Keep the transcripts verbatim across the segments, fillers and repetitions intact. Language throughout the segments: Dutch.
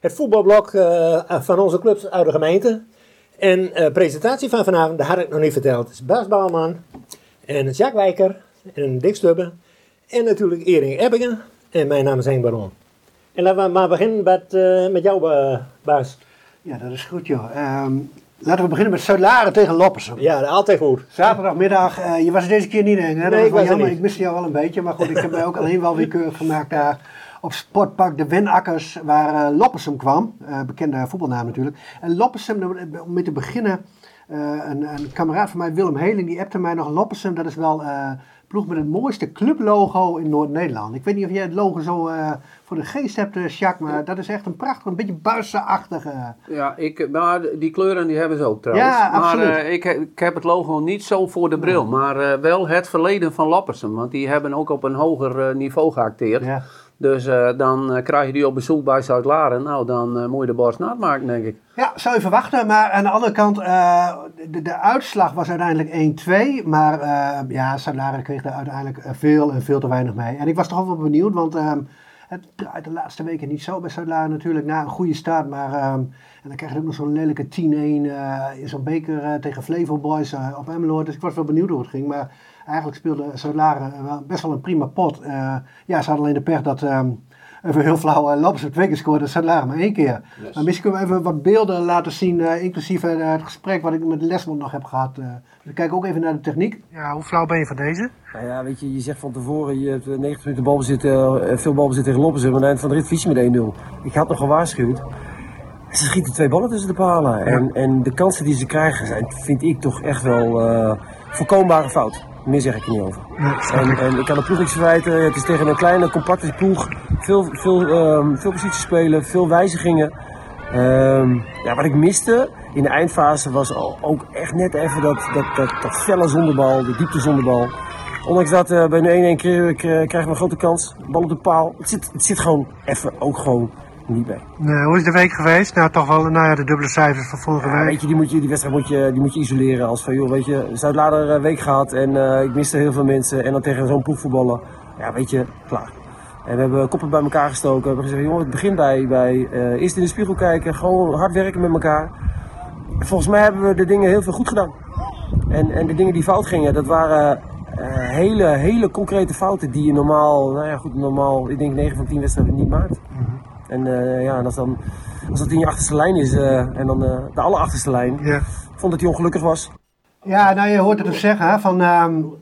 het voetbalblok uh, van onze clubs uit de gemeente. En de uh, presentatie van vanavond, dat had ik nog niet verteld. Het is Bas Bouwman en Jacques Wijker en Dick Stubbe. En natuurlijk Erik Ebbingen. En mijn naam is Henk Baron. En laten we maar beginnen met, uh, met jou, uh, Bas. Ja, dat is goed, joh. Um, laten we beginnen met Zuid-Laren tegen Loppersum. Ja, altijd goed. Zaterdagmiddag, uh, je was er deze keer niet, Henk, hè? Dat nee, was ik was jammer. niet. Ik miste jou wel een beetje, maar goed, ik heb mij ook alleen wel weer keurig gemaakt daar op Sportpark de Wenakkers, waar uh, Loppersum kwam. Uh, bekende voetbalnaam natuurlijk. En Loppersum, om mee te beginnen, uh, een, een kameraad van mij, Willem Heling, die appte mij nog Loppersum, dat is wel... Uh, ploeg met het mooiste clublogo in Noord-Nederland. Ik weet niet of jij het logo zo uh, voor de geest hebt, uh, Jacques, maar dat is echt een prachtig, een beetje buizenachtige. Ja, ik, maar die kleuren die hebben ze ook trouwens. Ja, absoluut. Maar uh, ik, ik heb het logo niet zo voor de bril, nee. maar uh, wel het verleden van Loppersum, want die hebben ook op een hoger uh, niveau geacteerd. Ja. Dus uh, dan uh, krijg je die op bezoek bij Zuid-Laren. Nou, dan uh, moet je de borst nat maken, denk ik. Ja, zou je verwachten. Maar aan de andere kant, uh, de, de uitslag was uiteindelijk één twee. Maar uh, ja, Zuid-Laren kreeg daar uiteindelijk veel en veel te weinig mee. En ik was toch wel benieuwd, want uh, het draait de laatste weken niet zo bij Zuid-Laren natuurlijk. Na een goede start, maar uh, en dan krijg je ook nog zo'n lelijke tien een uh, in zo'n beker uh, tegen Flevo Boys uh, op Emmeloord. Dus ik was wel benieuwd hoe het ging, maar... Eigenlijk speelde Zuid-Laren best wel een prima pot. Uh, ja, ze hadden alleen de pech dat, um, even heel flauw, uh, Loppersum twee keer scoorde, Zuid-Laren maar één keer. Yes. Maar misschien kunnen we even wat beelden laten zien, uh, inclusief uh, het gesprek wat ik met Lesmond nog heb gehad. Uh, dus we kijken ook even naar de techniek. Ja, hoe flauw ben je van deze? Nou ja, weet je, je zegt van tevoren, je hebt negentig minuten balbezit, uh, veel balbezit tegen Loppersum, en aan het eind van de rit verlies je met één nul. Ik had nog gewaarschuwd. Ze schieten twee ballen tussen de palen. Ja. En, en de kansen die ze krijgen zijn, vind ik toch echt wel uh, voorkombare fout. Meer zeg ik er niet over. Ja, en, en ik kan de ploeg niks verwijten. Het is tegen een kleine, compacte ploeg. Veel, veel, um, veel posities spelen, veel wijzigingen. Um, ja, wat ik miste in de eindfase was ook echt net even dat, dat, dat, dat felle zondebal, de diepte zondebal. Ondanks dat uh, bij de één een krijgen we een grote kans. Bal op de paal. Het zit, het zit gewoon even ook gewoon niet bij. Nee, hoe is de week geweest? Nou, toch wel nou ja, de dubbele cijfers van vorige ja, week. Weet je, die, moet je, die wedstrijd moet je, die moet je isoleren. Als van, joh, weet je, Zuid-Laren week gehad en uh, ik miste heel veel mensen. En dan tegen zo'n ploeg voetballen. Ja, weet je, klaar. En we hebben koppen bij elkaar gestoken. We hebben gezegd, jongen, het begint bij, bij uh, eerst in de spiegel kijken. Gewoon hard werken met elkaar. En volgens mij hebben we de dingen heel veel goed gedaan. En, en de dingen die fout gingen, dat waren uh, hele, hele concrete fouten die je normaal, nou ja goed, normaal, ik denk negen van tien wedstrijden niet maakt. Mm-hmm. En uh, ja, als, dan, als dat in je achterste lijn is uh, en dan uh, de allerachterste lijn, ja. vond dat hij ongelukkig was. Ja, nou je hoort het dus zeggen, hè, van um,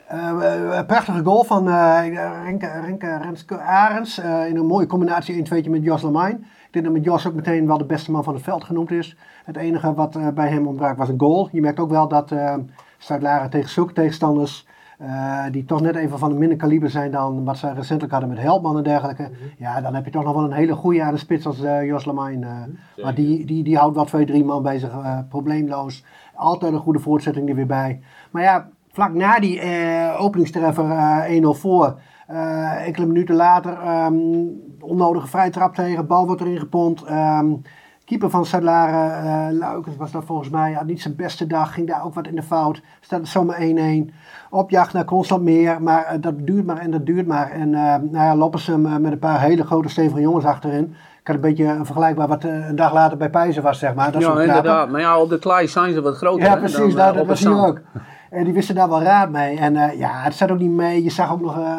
uh, een prachtige goal van uh, Renke, Renke Renske Arends uh, in een mooie combinatie één tweetje met Jos Lamijn. Ik denk dat met Jos ook meteen wel de beste man van het veld genoemd is. Het enige wat uh, bij hem ontbrak was een goal. Je merkt ook wel dat uh, Zuid-Laren tegen zulke tegenstanders... Uh, die toch net even van een minder kaliber zijn dan wat ze recentelijk hadden met Helpman en dergelijke. Mm-hmm. Ja, dan heb je toch nog wel een hele goede aan de spits als uh, Jos Lamijn. Uh, mm-hmm. Maar die, die, die houdt wel twee, drie man bezig, uh, probleemloos. Altijd een goede voortzetting er weer bij. Maar ja, vlak na die uh, openingstreffer uh, één nul voor. Uh, enkele minuten later, um, onnodige vrije trap tegen, bal wordt erin gepompt. Um, Keeper van Zuid-Laren, uh, Luikens was dat volgens mij, had niet zijn beste dag, ging daar ook wat in de fout. Staat het zomaar één een. Op jacht naar constant meer, maar uh, dat duurt maar en dat duurt maar. En uh, nou ja, Loppersum uh, met een paar hele grote stevige jongens achterin. Ik had een beetje vergelijkbaar wat uh, een dag later bij Pijzen was, zeg maar. Dat ja, inderdaad. Maar ja, op de klei zijn ze wat groter. Ja, precies, dan, daar, uh, dat was hier ook. En die wisten daar wel raad mee. En uh, ja, het staat ook niet mee. Je zag ook nog, uh,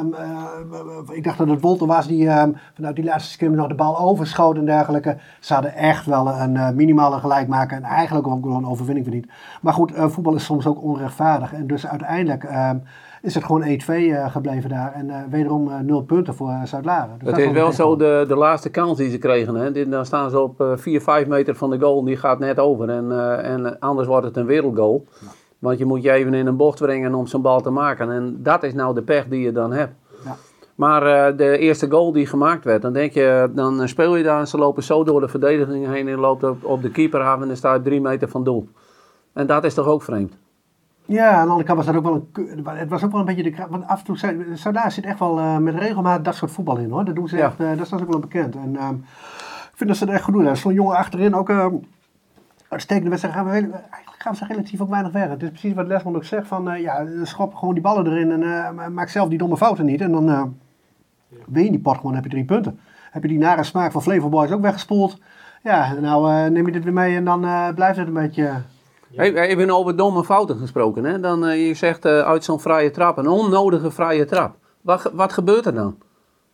uh, ik dacht dat het Wolter was die uh, vanuit die laatste scrimmage nog de bal overschoot en dergelijke. Ze hadden echt wel een uh, minimale gelijkmaker en eigenlijk ook wel een overwinning verdiend. Maar goed, uh, voetbal is soms ook onrechtvaardig. En dus uiteindelijk uh, is het gewoon één twee uh, gebleven daar. En uh, wederom uh, nul punten voor uh, Zuid-Laren. Dus het is wel zo de, de laatste kans die ze kregen. Hè? Dit, dan staan ze op uh, vier, vijf meter van de goal. Die gaat net over. En, uh, en anders wordt het een wereldgoal. Ja. Want je moet je even in een bocht brengen om zo'n bal te maken. En dat is nou de pech die je dan hebt. Ja. Maar uh, de eerste goal die gemaakt werd, dan denk je, dan speel je daar en ze lopen zo door de verdediging heen en loopt op, op de keeper af en dan sta je drie meter van doel. En dat is toch ook vreemd? Ja, aan de andere kant was dat ook wel een... Het was ook wel een beetje de... Want af en toe... Zuid-Laren zit echt wel uh, met regelmaat dat soort voetbal in, hoor. Dat doen ze ja. echt... Uh, dat is ook wel bekend. En uh, ik vind dat ze het echt goed doen. Er is zo'n jongen achterin ook... Uh, uitstekende wedstrijd. Gaan we, eigenlijk gaan ze relatief ook weinig weg. Het is precies wat Lesmond ook zegt. Van, uh, ja, schop gewoon die ballen erin en uh, maak zelf die domme fouten niet. En dan uh, win je die pot gewoon, heb je drie punten. heb je die nare smaak van Flavor Boys ook weggespoeld. Ja, nou uh, neem je dit weer mee en dan uh, blijft het een beetje... Ja. Even over domme fouten gesproken. Hè? Dan, uh, je zegt uh, uit zo'n vrije trap, een onnodige vrije trap. Wat, wat gebeurt er dan?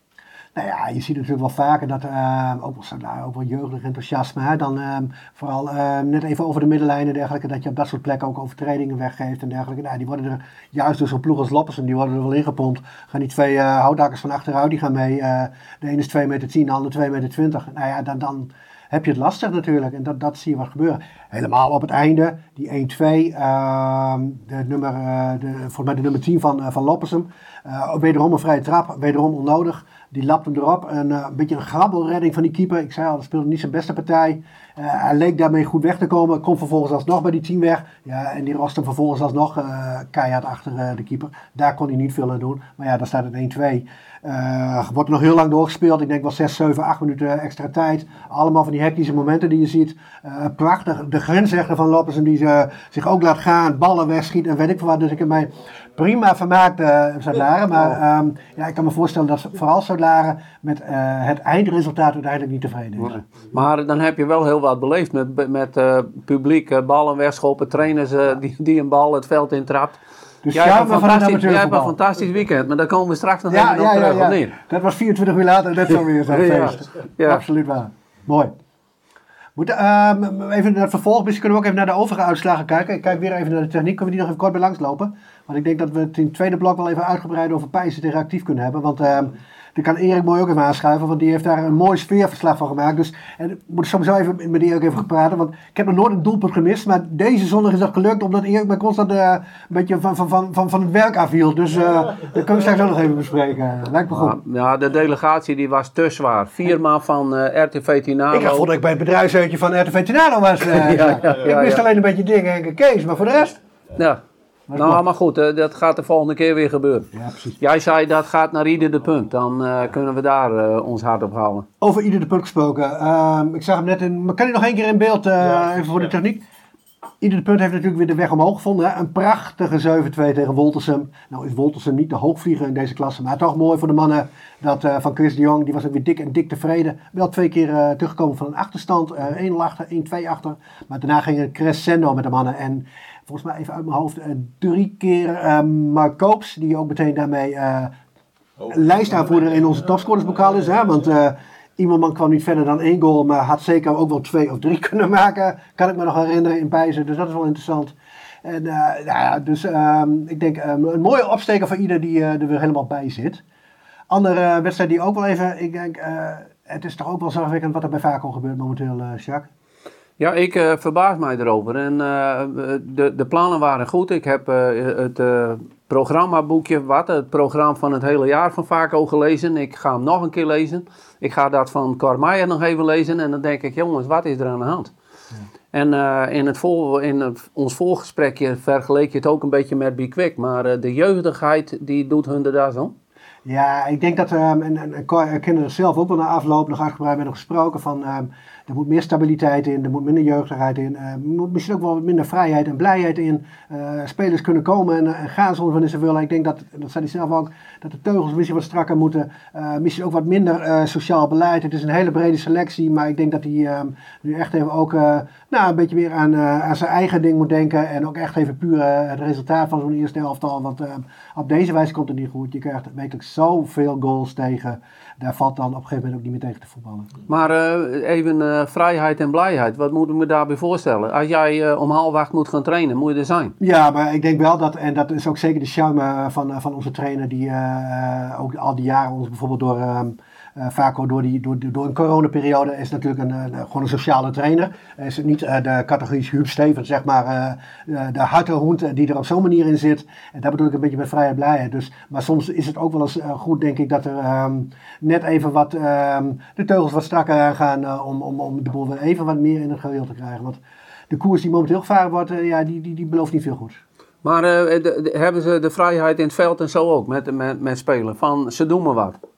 Nou ja, je ziet natuurlijk wel vaker dat, uh, ook, wel, nou, ook wel jeugdig enthousiasme, hè, dan uh, vooral uh, net even over de middenlijn en dergelijke, dat je op dat soort plekken ook overtredingen weggeeft en dergelijke. Nou, die worden er juist door zo'n ploeg als Loppersen, die worden er wel ingepompt. Gaan die twee uh, houtdakkers van achteruit, die gaan mee. Uh, de ene is twee meter tien, de andere twee meter twintig. Nou ja, dan... dan heb je het lastig natuurlijk. En dat, dat zie je wat gebeuren. Helemaal op het einde, die een twee, uh, de nummer, uh, de, volgens mij de nummer tien van, uh, van Loppersum. Uh, wederom een vrije trap, wederom onnodig. Die lapt hem erop. En, uh, een beetje een grabbelredding van die keeper. Ik zei al, dat speelde niet zijn beste partij. Uh, hij leek daarmee goed weg te komen. Komt vervolgens alsnog bij die tien weg. Ja, en die rost hem vervolgens alsnog uh, keihard achter uh, de keeper. Daar kon hij niet veel aan doen. Maar ja, daar staat het een twee. Uh, wordt nog heel lang doorgespeeld. Ik denk wel zes, zeven, acht minuten extra tijd. Allemaal van die hectische momenten die je ziet. Uh, prachtig. De grensrechter van Loppersen die uh, zich ook laat gaan. Ballen wegschiet en weet ik veel wat. Dus ik heb mij prima vermaakt, uh, Zuid-Laren. Maar um, ja, ik kan me voorstellen dat vooral Zuid-Laren met uh, het eindresultaat uiteindelijk niet tevreden is. Nee. Maar dan heb je wel heel wat beleefd met, met uh, publiek, uh, ballen wegschoppen, trainers uh, die, die een bal het veld intrapt. Dus jij hebt een fantastisch, jij hebt een fantastisch weekend, maar daar komen we straks nog ja, even ja, op terug, ja, ja. neer. Dat was vierentwintig uur later, net zo weer zo'n feest. Ja, ja. Absoluut waar. Mooi. Moet, uh, even naar het vervolg, misschien kunnen we ook even naar de overige uitslagen kijken. Ik kijk weer even naar de techniek, kunnen we die nog even kort bij langslopen? Want ik denk dat we het in het tweede blok wel even uitgebreid over Pijzen tegen Actief kunnen hebben. Want uh, daar kan Erik mooi ook even aanschuiven, want die heeft daar een mooi sfeerverslag van gemaakt. Dus en ik moet sowieso even met Erik even praten, want ik heb nog nooit een doelpunt gemist. Maar deze zondag is dat gelukt, omdat Erik mij constant uh, een beetje van, van, van, van, van het werk afhield. Dus uh, dat kunnen we straks ook nog even bespreken. Lijkt me goed. Ja, ja, de delegatie die was te zwaar. Viermaal van uh, R T V Tinalo. Ik vond dat ik bij het bedrijfsuitje van R T V Tinalo was. Uh, ja, ja, ja, ik wist ja. alleen een beetje dingen en Kees, maar voor de rest... Ja. Nou, maar goed, uh, dat gaat de volgende keer weer gebeuren. Ja, precies. Jij zei dat gaat naar ieder de punt. Dan uh, kunnen we daar uh, ons hart op houden. Over ieder de punt gesproken. Uh, ik zag hem net in... Maar kan hij nog één keer in beeld, uh, ja, even voor de techniek? Ieder de punt heeft natuurlijk weer de weg omhoog gevonden. Hè? Een prachtige zeven twee tegen Woltersum. Nou is Woltersum niet de hoogvlieger in deze klasse. Maar toch mooi voor de mannen dat, uh, van Chris de Jong. Die was ook weer dik en dik tevreden. Wel twee keer uh, teruggekomen van een achterstand. Uh, één nul achter, één twee achter. Maar daarna ging het crescendo met de mannen. En volgens mij even uit mijn hoofd uh, drie keer uh, Mark Koops. Die ook meteen daarmee uh, oh, lijstaanvoerder in onze topscorersbokaal is. Hè? Want... Uh, Iemand kwam niet verder dan één goal, maar had zeker ook wel twee of drie kunnen maken. Kan ik me nog herinneren in Pijzen, dus dat is wel interessant. En uh, nou ja, dus um, ik denk um, een mooie opsteker voor ieder die uh, er weer helemaal bij zit. Andere uh, wedstrijd die ook wel even, ik denk, uh, het is toch ook wel zorgwekkend wat er bij Vaco gebeurt momenteel, uh, Jacques. Ja, ik uh, verbaas mij erover. En uh, de, de plannen waren goed. Ik heb uh, het uh, programmaboekje, wat, het programma van het hele jaar van Vaco gelezen. Ik ga hem nog een keer lezen. Ik ga dat van Cor Meijer nog even lezen. En dan denk ik, jongens, wat is er aan de hand? Ja. En uh, in, het vol, in het, ons voorgesprekje vergeleek je het ook een beetje met Bikwik. Maar uh, de jeugdigheid, die doet hun er daar zo. Ja, ik denk dat, um, en, en Cor kende er zelf ook wel na afloop nog uitgebreid met hem gesproken van... Um, er moet meer stabiliteit in, er moet minder jeugdigheid in, uh, er moet misschien ook wel wat minder vrijheid en blijheid in. Uh, spelers kunnen komen en, uh, en gaan zonder van ze willen. Ik denk dat, dat zei hij zelf ook, dat de teugels misschien wat strakker moeten. Uh, misschien ook wat minder uh, sociaal beleid. Het is een hele brede selectie, maar ik denk dat hij um, nu echt even ook uh, nou, een beetje meer aan, uh, aan zijn eigen ding moet denken. En ook echt even puur uh, het resultaat van zo'n eerste elftal. Want uh, op deze wijze komt het niet goed. Je krijgt werkelijk zoveel goals tegen. Daar valt dan op een gegeven moment ook niet meer tegen te voetballen. Maar uh, even uh, vrijheid en blijheid, wat moet ik me daarbij voorstellen? Als jij uh, om half acht moet gaan trainen, moet je er zijn. Ja, maar ik denk wel dat, en dat is ook zeker de charme van, van onze trainer, die uh, ook al die jaren ons bijvoorbeeld door... Uh, Uh, Vaco door, die, door, door een coronaperiode is natuurlijk een, een, gewoon een sociale trainer. Hij is niet uh, de categorie Huub Stevens, zeg maar, uh, de harte hond die er op zo'n manier in zit. En dat bedoel ik een beetje met vrijheid blijheid. Dus, maar soms is het ook wel eens uh, goed, denk ik, dat er um, net even wat um, de teugels wat strakker aangaan uh, om, om, om de boel weer even wat meer in het geheel te krijgen. Want de koers die momenteel gevaren wordt, uh, ja, die, die, die belooft niet veel goed. Maar uh, de, de, hebben ze de vrijheid in het veld en zo ook met, met, met spelen? Van ze doen maar wat.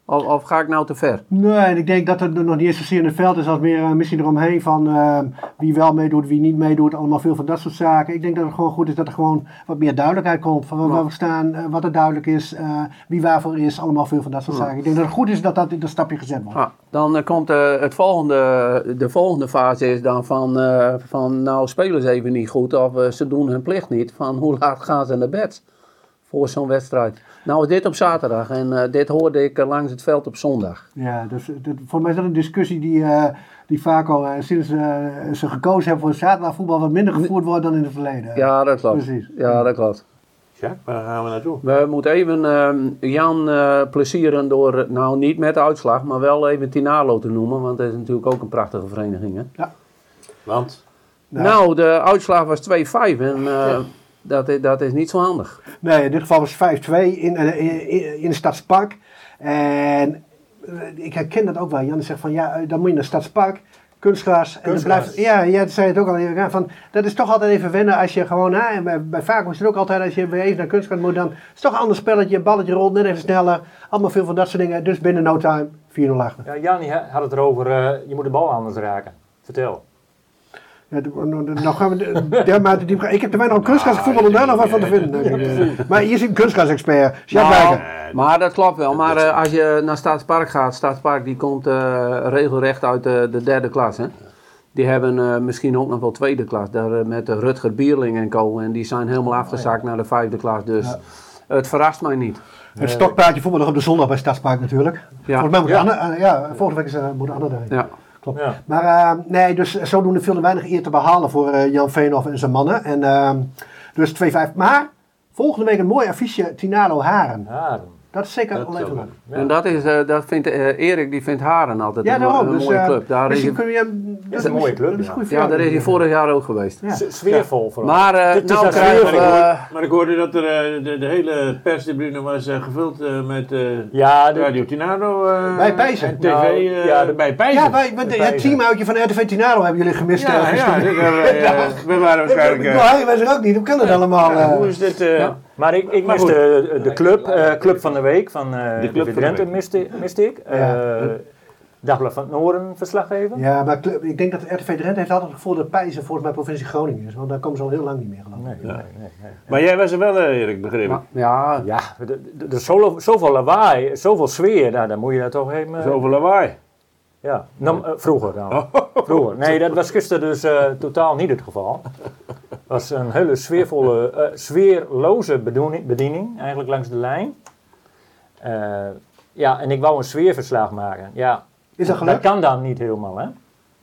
Of, of ga ik nou te ver? Nee, en ik denk dat het nog niet eens zozeer in het veld is, als meer uh, misschien eromheen van uh, wie wel meedoet, wie niet meedoet, allemaal veel van dat soort zaken. Ik denk dat het gewoon goed is dat er gewoon wat meer duidelijkheid komt van waar we staan, uh, wat er duidelijk is, uh, wie waarvoor is, allemaal veel van dat soort ja. zaken. Ik denk dat het goed is dat dat in dat stapje gezet wordt. Ah, dan uh, komt uh, het volgende, de volgende fase is dan van, uh, van nou spelen ze even niet goed of uh, ze doen hun plicht niet, van hoe laat gaan ze naar bed voor zo'n wedstrijd. Nou is dit op zaterdag en uh, dit hoorde ik uh, langs het veld op zondag. Ja, dus, dat, voor mij is dat een discussie die, uh, die vaak al uh, sinds uh, ze gekozen hebben voor zaterdagvoetbal wat minder gevoerd wordt dan in het verleden. Ja, dat klopt. Precies. Ja, dat klopt. Ja, waar gaan we naartoe? We moeten even uh, Jan uh, plezieren door, nou niet met de uitslag, maar wel even Tinalo te noemen, want dat is natuurlijk ook een prachtige vereniging. Hè? Ja. Want? Nou, nou, de uitslag was twee vijf en uh, ja. dat, is, dat is niet zo handig. Nee, in dit geval was het vijf twee in, in, in, in het Stadspark. En ik herken dat ook wel. Jan zegt van ja, dan moet je naar het Stadspark, kunstgras. En dan blijft, ja, ja, dat zei het ook al. Ja, van, dat is toch altijd even wennen als je gewoon, hè, en bij, bij Vaco is het ook altijd als je weer even naar kunstgras moet, dan is het toch een ander spelletje, balletje rolt net even sneller. Allemaal veel van dat soort dingen. Dus binnen no time vier nul achter. Ja, Jan had het erover, uh, je moet de bal anders raken. Vertel. Ja, nou gaan we, ja, maar die, ik heb te weinig op kunstgras gevoetbald om daar nog wat van te vinden. Maar je ziet een kunstgras-expert. Nou, maar dat klopt wel. Maar uh, als je naar Stadspark gaat, Stadspark die komt uh, regelrecht uit de, de derde klas. Hè? Die hebben uh, misschien ook nog wel tweede klas. Daar, uh, met uh, Rutger Bierling en co. En die zijn helemaal afgezakt naar de vijfde klas. Dus ja. Het verrast mij niet. Het stokpaardje voetbal nog op de zondag bij Stadspark natuurlijk. Ja. Volgens mij moet ja. Anne, uh, ja, volgende week is, uh, moet Anne daarheen. Ja. Klopt. Ja. Maar uh, nee, dus zodoende viel er weinig eer te behalen voor uh, Jan Veenhoff en zijn mannen. En, uh, dus twee vijf. Maar volgende week een mooi affiche Tinalo Haren. Haren. Dat is zeker al even leuk. Ja. En dat is, uh, dat vindt uh, Erik, die vindt Haren altijd ja, een, daarom, een dus, mooie uh, club. Daar dus is je, kun je, dat is een mooie club. Ja, ja daar is hij vorig jaar ook geweest. Ja. Sfeervol vooral. Maar, uh, het nou is krijgen we... Uh, maar ik hoorde dat er, uh, de, de hele perstribune was uh, gevuld uh, met uh, ja, de, Radio Tinalo. Uh, bij Pijzen. T V nou, uh, ja, de, bij Pijzen. Ja, bij, bij het teamuitje van R T V Tinalo hebben jullie gemist. Ja, uh, ja, dit hebben wij, uh, we waren waarschijnlijk... Uh, nou, hij was er ook niet, hoe kan dat allemaal? Uh, hoe is dit... Uh, ja. Maar ik, ik miste de, de club, uh, club van de week van uh, de Club Drenthe miste, miste ik. Uh, ja. Dagblad van het Noorden verslaggever. Ja, maar ik denk dat R T V Drenthe heeft altijd het gevoel dat Pijzen volgens mij provincie Groningen is. Want daar komen ze al heel lang niet meer geloof ik. Nee, ja. nee, nee, nee. Maar jij was er wel, uh, Erik, begrepen? Maar, ja, ja er is zo, zoveel lawaai, zoveel sweer. Nou, dan moet je daar toch even... Uh, zoveel lawaai? Ja, nou, uh, vroeger dan. Vroeger. Nee, dat was gisteren dus uh, totaal niet het geval. Het was een hele sfeervolle, uh, sfeerloze bediening, bediening, eigenlijk langs de lijn. Uh, ja, en ik wou een sfeerverslag maken. Ja, is dat gelukt? Dat kan dan niet helemaal, hè.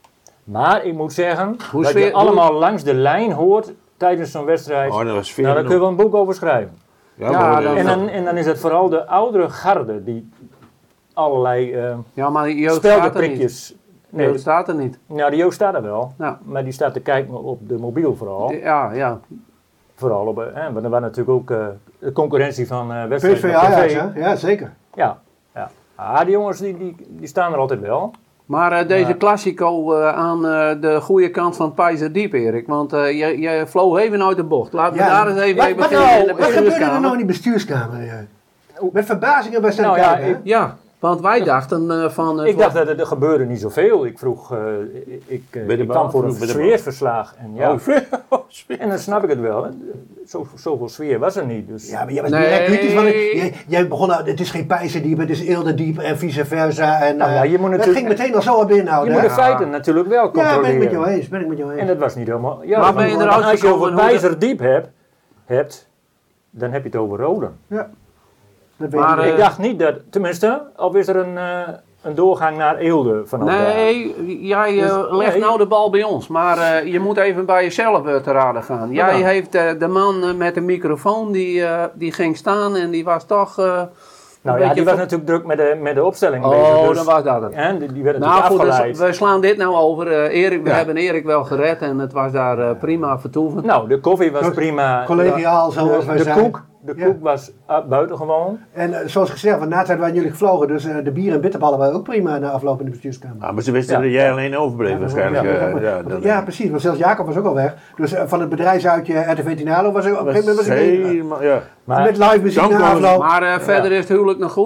Maar ik moet zeggen, hoe dat sfeer, je allemaal hoe... langs de lijn hoort tijdens zo'n wedstrijd. Oh, dat was nou, daar kun je wel een boek over schrijven. Ja, ja, dan, en, dan, en dan is het vooral de oudere garde die allerlei uh, ja, maar Joost speldenprikjes... Nee, Joost staat er niet. Nou, die Joost staat er wel. Ja. Maar die staat te kijken op de mobiel vooral. Ja, ja. Vooral op... Hè, want er was natuurlijk ook uh, de concurrentie van uh, wedstrijden. P S V Ajax, hè? Ja, zeker. Ja. ja. Ah, die jongens die, die, die staan er altijd wel. Maar uh, deze Classico uh, aan uh, de goede kant van het Pijzerdiep, Erik. Want uh, je, je vloog even uit de bocht. Laten we ja, daar eens even wat, mee wat beginnen nou, in de bestuurskamer. Wat gebeurde er nou in die bestuurskamer? Ja. Met verbazingen bij staan nou, kijken, ja, ik, ja, want wij dachten uh, van... Ik dacht dat er, er gebeurde niet zoveel. Ik vroeg, uh, ik, uh, ik kwam voor een sfeerverslag. En, ja. oh, en dan snap ik het wel. Zo, zoveel sfeer was er niet. Dus. Ja, maar jij was nee. direct kritisch. Want jij, jij begon, het is geen Pijzerdiep, het is Eelderdiep en vice versa. En, nou, ja, je moet het ging meteen al zo op inhouden. Je moet de feiten ja. natuurlijk wel controleren. Ja, ben ik met jou eens. Ben ik met jou eens. En dat was niet helemaal... Ja, maar ben je er als je over Pijzerdiep hebt, hebt, dan heb je het over Roden. Ja. Maar ik uh, dacht niet dat, tenminste, of is er een, uh, een doorgang naar Eelde vanaf Nee, daar? jij uh, dus, legt nee. nou de bal bij ons, maar uh, je moet even bij jezelf uh, te raden gaan. Jij ja. heeft uh, de man uh, met de microfoon, die, uh, die ging staan en die was toch... Uh, nou ja, die was natuurlijk druk met de, met de opstelling oh, bezig. Dus, dan was dat het. En die, die werd nou, natuurlijk goed, afgeleid. Dus, we slaan dit nou over. Uh, Erik, we ja. hebben Erik wel gered en het was daar uh, prima vertoeven. Nou, de koffie was prima. Collegiaal, zoals wij de zijn. Koek, de ja. koek was uh, buitengewoon. En uh, zoals gezegd, want na tijd waren jullie gevlogen, dus uh, de bier en bitterballen waren ook prima na afloop in de bestuurskamer. Ah, maar ze wisten ja. dat jij alleen overbleef ja, waarschijnlijk. Ja, ja, ja, ja, ja precies, want zelfs Jacob was ook al weg. Dus uh, van het bedrijfsuitje R T V Tinalo was er op een gegeven moment was ik helemaal, ja. Maar, met live muziek na afloop. Maar uh, verder ja. is het huwelijk nog goed?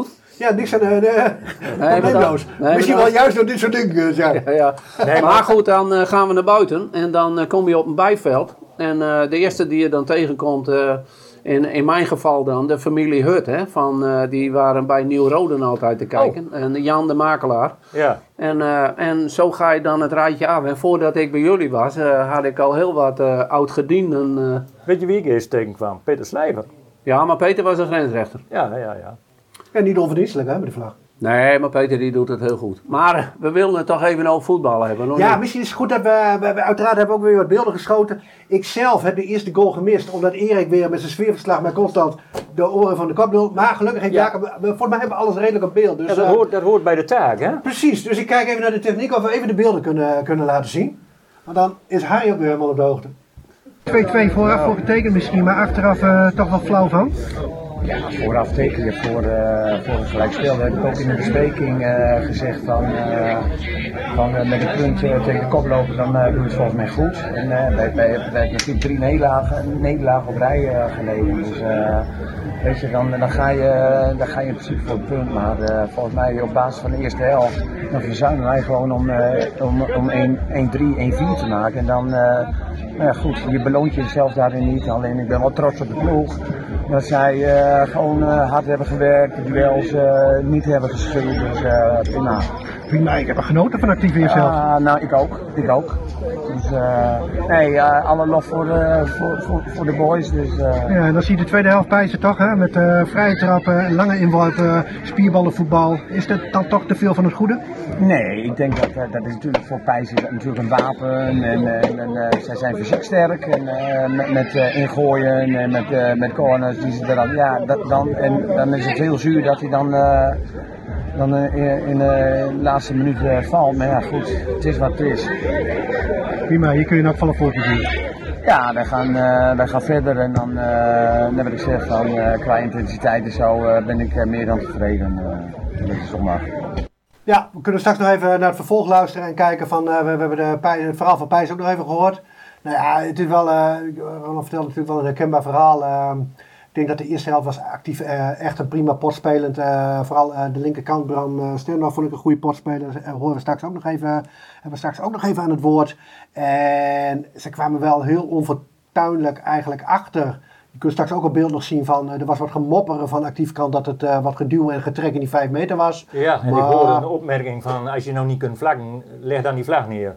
Ja, niks aan de, de Nee, probleemloos. maar dan- Misschien nee, wel maar juist door dit soort dingen. uh, Ja. Ja, ja. Nee, maar goed, dan uh, gaan we naar buiten en dan uh, kom je op een bijveld. En uh, de eerste die je dan tegenkomt, uh, in, in mijn geval dan, de familie Hut. Hè, van, uh, die waren bij Nieuw-Roden altijd te kijken. Oh. En Jan de Makelaar. Ja. En, uh, en zo ga je dan het rijtje af. En voordat ik bij jullie was, uh, had ik al heel wat uh, oud-gedienden. Uh, Weet je wie ik eerst tegenkwam? Peter Slijver. ja, maar Peter was een grensrechter. Ja, ja, ja. En niet onverdienstelijk hè, met de vlag. Nee, maar Peter die doet het heel goed. Maar uh, we willen het toch even over voetbal hebben. Nog Ja, niet? misschien is het goed dat we, we, we uiteraard hebben ook weer wat beelden geschoten. Ik zelf heb de eerste goal gemist, omdat Erik weer met zijn sfeerverslag mij constant de oren van de kop doet. Maar gelukkig heeft Ja. Jacob, we- volgens mij hebben we alles redelijk op beeld. Dus, Ja, dat, eh, hoort, dat hoort bij de taak, hè? Precies, dus ik kijk even naar de techniek of we even de beelden kunnen, kunnen laten zien. Want dan is Harry ook weer helemaal op de hoogte. twee twee vooraf voor getekend misschien, maar achteraf uh, toch wel flauw van. Ja, vooraf teken je voor, uh, voor een gelijkspel. Dat heb ik ook in de bespreking uh, gezegd van, uh, van uh, met een punt uh, tegen de koploper, dan uh, doe je het volgens mij goed. En uh, wij, wij, wij hebben natuurlijk drie nederlagen, nederlagen op rij uh, geleden. Dus uh, weet je, dan, dan, ga je, dan ga je in principe voor het punt. Maar uh, volgens mij op basis van de eerste helft, dan verzuimen wij gewoon om, uh, om, om één drie, één vier te maken. En dan, uh, nou ja, goed, je beloont jezelf daarin niet. Alleen ik ben wel trots op de ploeg. Dat zij uh, gewoon uh, hard hebben gewerkt, de duels uh, niet hebben gespeeld, dus uh, prima. Prima, ik heb er genoten van actief in jezelf. Uh, nou, ik ook, ik ook. Dus uh, nee, uh, alle lof voor de, voor, voor, voor de boys. Dus, uh... Ja, en dan zie je de tweede helft pijzen toch, hè? Met uh, vrije trappen, lange inworpen, spierballenvoetbal. Is dat dan toch te veel van het goede? Nee, ik denk dat uh, dat is natuurlijk voor Pijs is dat natuurlijk een wapen en, en, en uh, zij zijn fysiek sterk en uh, met, met uh, ingooien en met, uh, met corners die ze er dan, ja, dat, dan, en dan is het heel zuur dat hij dan, uh, dan uh, in, in uh, de laatste minuut uh, valt, maar ja goed, het is wat het is. Prima, hier kun je in elk geval een voorbeeld doen. Ja, wij gaan, uh, wij gaan verder en dan, uh, net wat ik zeg, van, uh, qua intensiteit en zo uh, ben ik uh, meer dan tevreden uh, met de zondag. Ja, we kunnen straks nog even naar het vervolg luisteren en kijken van, uh, we, we hebben de Pij, het verhaal van Pijs ook nog even gehoord. Nou ja, het is wel, uh, Ronald vertelde natuurlijk wel een herkenbaar verhaal. Uh, ik denk dat de eerste helft was actief, uh, echt een prima potspelend. Uh, vooral uh, de linkerkant, Bram uh, Stendorf vond ik een goede potspeler. Uh, horen we straks ook nog even, hebben we straks ook nog even aan het woord. En ze kwamen wel heel onfortuinlijk eigenlijk achter. Je kunt straks ook een beeld nog zien van, uh, er was wat gemopperen van actief kant dat het uh, wat geduw en getrek in die vijf meter was. Ja, en maar... ik hoorde een opmerking van, als je nou niet kunt vlaggen, leg dan die vlag neer.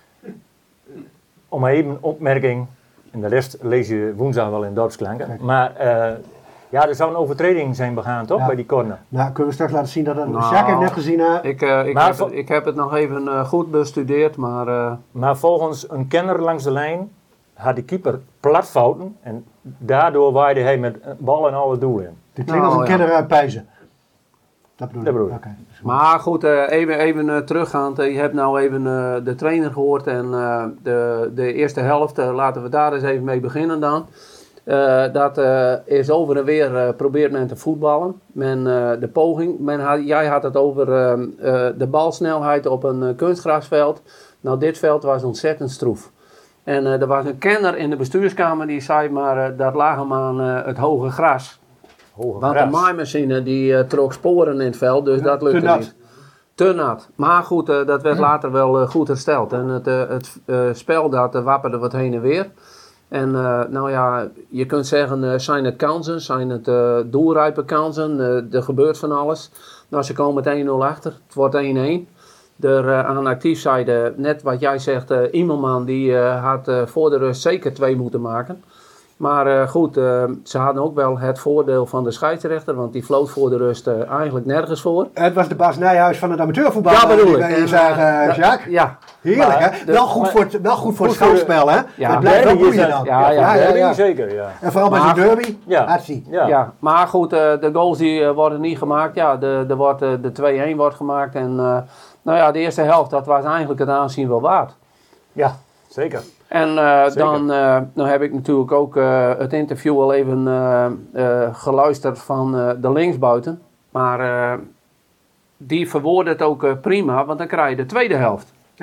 Om maar even een opmerking, en de rest lees je woensdag wel in dorpsklanken. Kijk. Maar uh, ja, er zou een overtreding zijn begaan, toch, Ja. bij die corner? Nou, kunnen we straks laten zien dat het... Nou, Jacques heeft net gezien... Uh, Ik, uh, ik, Maar heb, vo- het- ik heb het nog even uh, goed bestudeerd, maar uh, Maar volgens een kenner langs de lijn had de keeper platfouten en daardoor waaide hij met een bal en alle doel in. dit klinkt als Nou, een ja. kenner uit Pijzen. Dat bedoel Dat ik. bedoel ik. Oké. Maar goed, uh, even, even uh, teruggaand. Uh, je hebt nou even uh, de trainer gehoord en uh, de, de eerste helft. Uh, laten we daar eens even mee beginnen dan. Uh, dat uh, is over en weer uh, probeert men te voetballen. Men, uh, de poging. Men had, jij had het over uh, uh, de balsnelheid op een uh, kunstgrasveld. Nou, dit veld was ontzettend stroef. En uh, er was een kenner in de bestuurskamer die zei maar uh, dat lag hem aan uh, het hoge gras. Hoge Want gras. de maaimachine die uh, trok sporen in het veld, dus dat lukte te nat. niet. Te nat. Maar goed, uh, dat werd later wel uh, goed hersteld. En het, uh, het uh, spel dat uh, wapperde wat heen en weer. En uh, nou ja, je kunt zeggen, uh, zijn het kansen, zijn het uh, doelrijpe kansen, uh, er gebeurt van alles. Nou, ze komen met één nul achter, het wordt één één. Er uh, aan actiefzijde, net wat jij zegt, uh, Immelman die uh, had uh, voor de rust zeker twee moeten maken. Maar uh, goed, uh, ze hadden ook wel het voordeel van de scheidsrechter, want die floot voor de rust uh, eigenlijk nergens voor. Het was de Bas Nijhuis van het amateurvoetbal. Ja, bedoel die ik. wij En, zagen, uh, uh, Jacques. Ja, Heerlijk, Maar, hè? de- wel goed maar- voor het, wel goed voor het goed voor de- schouwspel, hè? Ja, het blijft wel Derby is boeien dat- dan. ja, ja, Ja, ja. zeker, ja. En vooral bij zo'n Maar- derby, Ja. hartstikke. Ja. ja. Maar goed, uh, de goals die uh, worden niet gemaakt. Ja, de, de, wordt, uh, de twee één wordt gemaakt. En uh, nou ja, de eerste helft, dat was eigenlijk het aanzien wel waard. Ja, zeker. En uh, Zeker. dan, uh, dan heb ik natuurlijk ook uh, het interview al even uh, uh, geluisterd van uh, de linksbuiten. Maar uh, die verwoordde het ook uh, prima, want dan krijg je de tweede helft. Ja.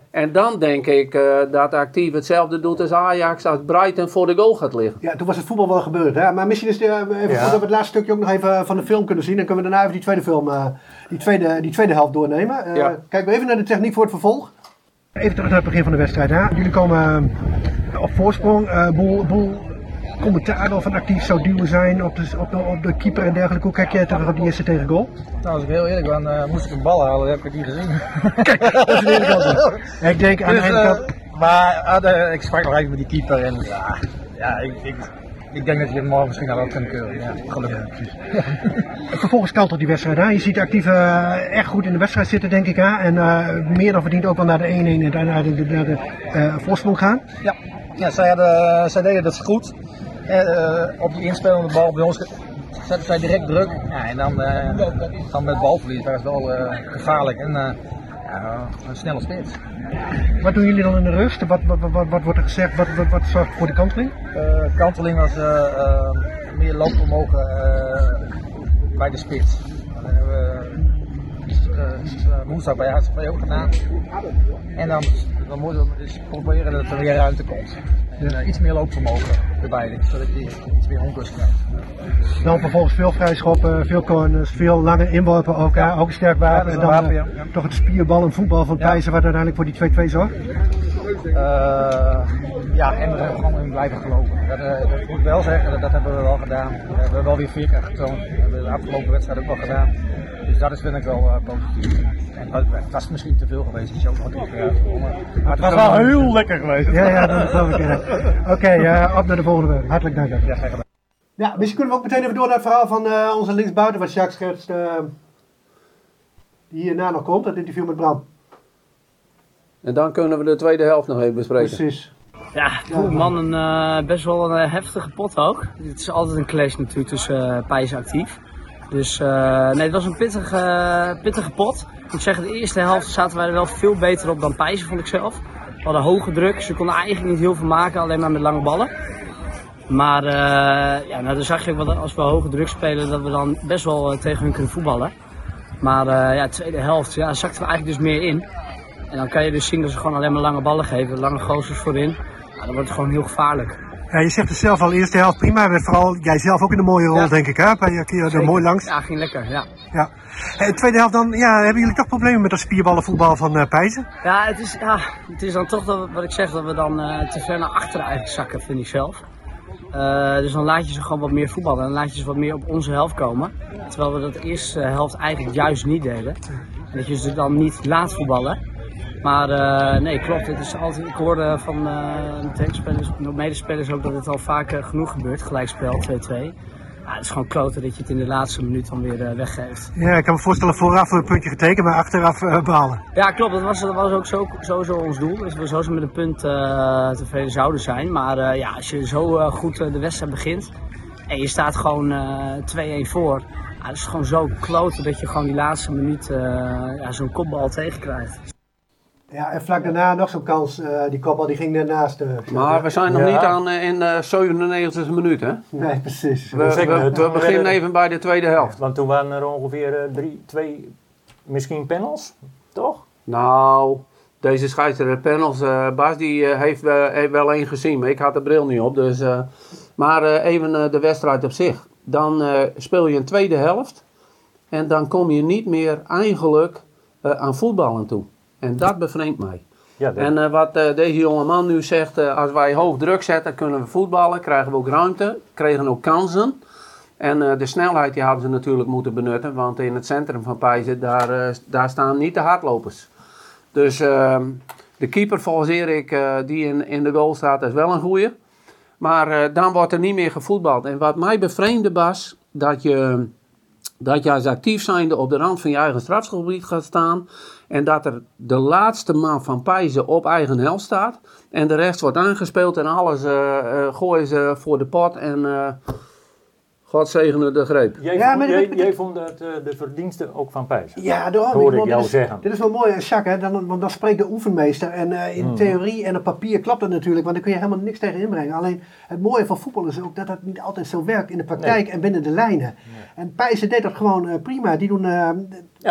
En dan denk ik uh, dat Actief hetzelfde doet als Ajax als Brighton voor de goal gaat liggen. Ja, toen was het voetbal wel gebeurd. Hè? Maar misschien is het uh, even Ja. goed dat we het laatste stukje ook nog even van de film kunnen zien. Dan kunnen we daarna even die tweede film, uh, die, tweede, die tweede helft doornemen. Uh, Ja. Kijken we even naar de techniek voor het vervolg. Even terug naar het begin van de wedstrijd. Hè? Jullie komen uh, op voorsprong. Uh, boel, boel commentaar of een Actief zou duwen zijn op de, op, de, op de keeper en dergelijke. Hoe kijk jij terug op die eerste tegen goal? Nou, als ik heel eerlijk ben, uh, moest ik een bal halen, dat heb ik niet gezien. Kijk, dat is de ene kant. Ik denk aan Dus, de ene uh, kant... maar uh, de, ik sprak nog even met die keeper en ja, ja ik, ik, ik denk dat je hem morgen misschien al wel kan keuren. Ja, gelukkig. Vervolgens kantelt die wedstrijd aan. Je ziet Actief uh, echt goed in de wedstrijd zitten, denk ik. Hè? En uh, meer dan verdient ook wel naar de één-één en daarna naar de, naar de uh, voorsprong gaan. Ja, ja zij, hadden, zij deden dat goed. Uh, op die inspelende bal bij ons zetten zij direct druk. Ja, en dan, uh, dan met balverlies, dat is wel uh, gevaarlijk. En uh, ja, een snelle spits. Wat doen jullie dan in de rust? Wat, wat, wat, wat wordt er gezegd? Wat, wat, wat zorgt voor de kanteling? Uh, kanteling was uh, uh, meer loopvermogen uh, bij de spits. Dat hebben we uh, woensdag bij H C P ook gedaan. En dan, dan moeten we dus proberen dat er weer ruimte komt. En uh, iets meer loopvermogen erbij, zodat je iets meer onrust krijgt. Dan vervolgens veel vrijschoppen, veel corners, veel lange inworpen ook. Ja. Ook een sterk wapen. Ja, en dan wapen, uh, ja. Ja. toch het spierbal en voetbal van Ja. Pijzen wat uiteindelijk voor die twee-twee zorgt. Uh, ja, en we hebben gewoon in blijven geloven. Dat, uh, dat moet ik wel zeggen, dat, dat hebben we wel gedaan. Uh, we hebben wel weer veerkracht getoond. We hebben de afgelopen wedstrijd ook wel gedaan. Dus dat is vind ik wel uh, positief. En het, het was misschien te veel geweest, dus ook nog niet uh, gewonnen. Maar het was wel heel lekker geweest. Ja, ja, dat geloof ik. Ja. Oké, okay, uh, op naar de volgende week. Hartelijk dank. Ja, graag gedaan. Ja, misschien kunnen we ook meteen even door naar het verhaal van uh, onze linksbuiten, wat Jacques schetst, uh, die hierna nog komt, het interview met Bram. En dan kunnen we de tweede helft nog even bespreken. Precies. Ja, poeh, man, een, uh, best wel een uh, heftige pot ook. Het is altijd een clash natuurlijk tussen uh, Pijs en Actief. Dus uh, nee, het was een pittige, uh, pittige pot. Ik moet zeggen, de eerste helft zaten wij er wel veel beter op dan Pijs, vond ik zelf. We hadden hoge druk, ze konden eigenlijk niet heel veel maken, alleen maar met lange ballen. Maar uh, ja, nou, dan zag je ook wel, als we hoge druk spelen, dat we dan best wel uh, tegen hun kunnen voetballen. Maar uh, ja, de tweede helft ja, zakten we eigenlijk dus meer in. En dan kan je dus zien dat ze gewoon alleen maar lange ballen geven, lange gozers voorin. Ja, dan wordt het gewoon heel gevaarlijk. Ja, je zegt het zelf al, eerste helft prima. En vooral jij zelf ook in een mooie rol, Ja. denk ik. Hè? Bij je keer er mooi langs. Ja, ging lekker, ja. Ja. En tweede helft dan, ja, hebben jullie toch problemen met dat spierballenvoetbal van uh, Pijzen? Ja het, is, ja, het is dan toch dat, wat ik zeg, dat we dan uh, te ver naar achteren eigenlijk zakken, vind ik zelf. Uh, dus dan laat je ze gewoon wat meer voetballen en dan laat je ze wat meer op onze helft komen. Terwijl we dat de eerste helft eigenlijk juist niet deden. En dat je ze dan niet laat voetballen. Maar uh, nee, klopt. Het is altijd, ik hoorde van uh, de tegenspelers, de medespelers ook dat het al vaak uh, genoeg gebeurt. Gelijkspel twee-twee. Ja, het is gewoon kloten dat je het in de laatste minuut dan weer uh, weggeeft. Ja, ik kan me voorstellen vooraf een puntje getekend, maar achteraf uh, behalen. Ja, klopt. Dat was, dat was ook zo, sowieso ons doel. Dus we sowieso met een punt uh, tevreden zouden zijn. Maar uh, ja, als je zo uh, goed uh, de wedstrijd begint en je staat gewoon uh, twee-een voor. Ja, het is gewoon zo kloten dat je gewoon die laatste minuut uh, ja, zo'n kopbal tegenkrijgt. Ja, en vlak daarna nog zo'n kans, uh, die kopbal die ging daarnaast. Uh, Maar we zijn nog Ja. niet aan uh, in de zevenennegentigste minuut, hè? Nee, precies. We, we, Zeker, we toen beginnen werden- even bij de tweede helft. Want toen waren er ongeveer uh, drie, twee, misschien panels, toch? Nou, deze scheidsrechter panels, uh, Bas die uh, heeft, uh, heeft wel één gezien, maar ik had de bril niet op. Dus, uh, maar uh, even uh, de wedstrijd op zich. Dan uh, speel je een tweede helft en dan kom je niet meer eigenlijk uh, aan voetballen toe. En dat bevreemdt mij. Ja, dat, En uh, wat uh, deze jongeman nu zegt, uh, als wij hoog druk zetten, kunnen we voetballen, krijgen we ook ruimte, kregen ook kansen. En uh, de snelheid die hadden ze natuurlijk moeten benutten, want in het centrum van Pijzen, daar, uh, daar staan niet de hardlopers. Dus uh, de keeper volgens Erik, uh, die in, in de goal staat, is wel een goeie. Maar uh, dan wordt er niet meer gevoetbald. En wat mij bevreemde, Bas, dat je, dat je als actief zijnde op de rand van je eigen strafgebied gaat staan. En dat er de laatste man van Pijzen op eigen helft staat. En de rest wordt aangespeeld en alles uh, uh, gooien ze voor de pot. En uh, God zegene de greep. jij, Ja, vond, maar jij, dat- jij vond het uh, de verdiensten ook van Pijs. Ja, daarom. Hoorde ik want jou dit is, zeggen. Dit is wel mooi, Jacques, hè? Dan, want dan spreekt de oefenmeester. En uh, in Mm. theorie en op papier klopt dat natuurlijk, want daar kun je helemaal niks tegen inbrengen. Alleen het mooie van voetbal is ook dat dat niet altijd zo werkt in de praktijk en binnen de lijnen. En Pijzen deed dat gewoon uh, prima. Die doen uh, Ja.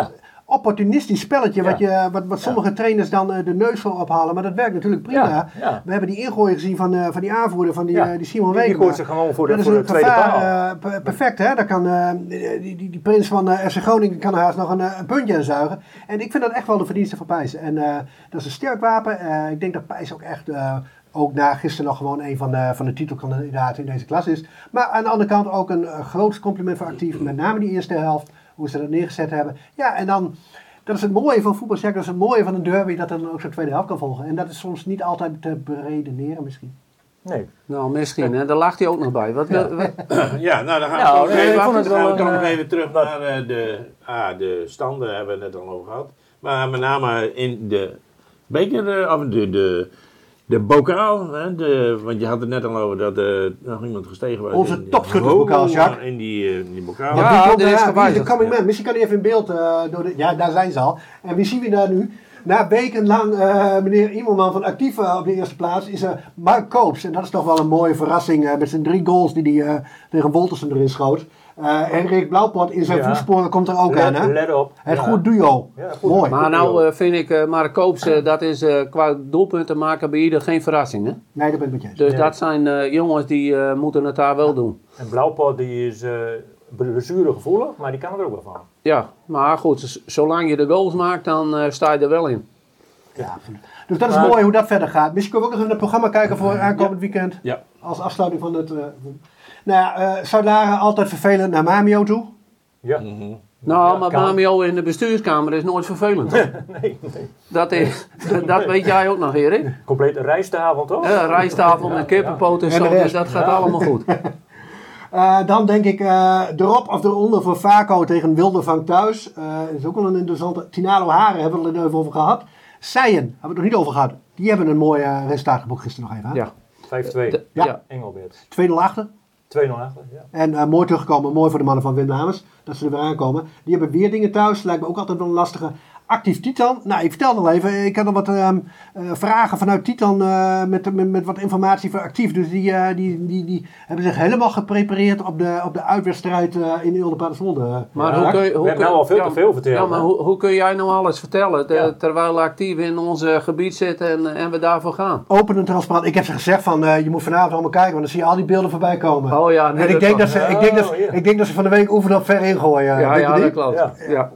opportunistisch spelletje, Ja. wat, je, wat, wat sommige Ja. trainers dan uh, de neus voor ophalen. Maar dat werkt natuurlijk prima. Ja, ja. We hebben die ingooien gezien van, uh, van die aanvoerder, van die, Ja. uh, die Simon Die- die Wekema. gooit ze gewoon voor de- Dat is voor de een tweede gevaar, paal. uh, p- perfect, hè? Daar kan, uh, die, die, die prins van uh, F C Groningen kan er haast nog een, uh, een puntje aan zuigen. En ik vind dat echt wel de verdienste van Pijs. En uh, dat is een sterk wapen. Uh, ik denk dat Pijs ook echt... Uh, ook na gisteren nog gewoon een van de, van de titelkandidaten in deze klas is. Maar aan de andere kant ook een, een groot compliment voor Actief. Met name die eerste helft. Hoe ze dat neergezet hebben. Ja, en dan... Dat is het mooie van voetbal. Dat is het mooie van een derby. Dat er dan ook zo'n tweede helft kan volgen. En dat is soms niet altijd te beredeneren misschien. Nee. Nou, misschien, hè? Daar lag hij ook nog bij. Wat, Ja. wat- Ja, nou dan gaan we Nou, toch nog nee, even, ik vond het dan gaan wel we toch een, nog eh, even terug wat- naar eh, de, ah, de standen, hebben we het net al over gehad. Maar met name in de beker, eh, of de, de, de bokaal, hè, de, want je had het net al over dat er nog iemand gestegen was. Onze in die- topschuttersbokaal, Oh, Jacques. In die, eh, in die bokaal. Ja, Wie komt er is er aan? Wie is de gewijzigd. coming man? Misschien kan hij even in beeld. Uh, door de, ja, daar zijn ze al. En wie zien we daar nu? Na wekenlang uh, meneer Imelman van Actief uh, op de eerste plaats is uh, Mark Koops. En dat is toch wel een mooie verrassing uh, met zijn drie goals die hij uh, tegen Woltersen erin schoot. Uh, Henrik Blauwpot in zijn Ja. voetsporen komt er ook aan. Let, Hè? let op. Het Ja. goed duo. Ja, goed. Mooi. Maar nou uh, vind ik, uh, Mark Koops, uh, dat is uh, qua doelpunten maken bij ieder geen verrassing. Hè? Nee, dat ben ik met je eens. Dus Nee. dat zijn uh, jongens die uh, moeten het daar wel doen. En Blauwpot die is uh, blessuregevoelig, maar die kan er ook wel van. Ja, maar goed, z- zolang je de goals maakt, dan uh, sta je er wel in. Ja, absoluut. Dus dat is Maar- mooi hoe dat verder gaat. Misschien kunnen we ook nog even naar het programma kijken voor aankomend weekend. Ja. Als afsluiting van het... Uh, nou ja, uh, Zuid-Laren altijd vervelend naar Mamio toe. Ja. Mhm. Nou, Ja, maar kan. Mamio in de bestuurskamer is nooit vervelend. Nee, nee. Dat, is, dat weet jij ook nog, Erik. Complete rijsttafel toch? Uh, rijsttafel met kippenpoot en En de zo, rest. dus dat gaat Ja. allemaal goed. Uh, dan denk ik uh, erop of eronder voor Vaco tegen Wildervank thuis. Uh, dat is ook wel een interessante. Tinalo Haren hebben we het er even over gehad. Seijen, hebben we het nog niet over gehad. Die hebben een mooi uh, resultaat geboekt gisteren nog even. Hè? Ja. vijf twee. De- Ja. ja. Engelbert. twee nul achter. twee nul achter. Ja. En uh, mooi teruggekomen, mooi voor de mannen van Wim Namens. Dat ze er weer aankomen. Die hebben weer dingen thuis. Lijkt me ook altijd wel een lastige. Actief Titan. Nou, ik vertel nog even. Ik had nog wat um, uh, vragen vanuit Titan uh, met, met, met wat informatie voor Actief. Dus die, uh, die, die, die hebben zich helemaal geprepareerd op de, op de uitwedstrijd uh, in Eelde Paterswolde. Maar Ja. hoe kun je, hoe We hebben kun- nou al veel ja, te veel verteld, Ja, maar hè? hoe, hoe kun jij nou alles vertellen te- Ja. terwijl we actief in ons uh, gebied zitten en, en we daarvoor gaan? Open en transparant. Ik heb ze gezegd van uh, je moet vanavond allemaal kijken, want dan zie je al die beelden voorbij komen. Oh ja, nee, en ik dat denk, klopt. dat ze, ik, denk dat, Oh, ja. ik denk dat ze van de week oefenen op ver ingooien. Ja, Denk je ja, niet? dat klopt. Ja. Ja.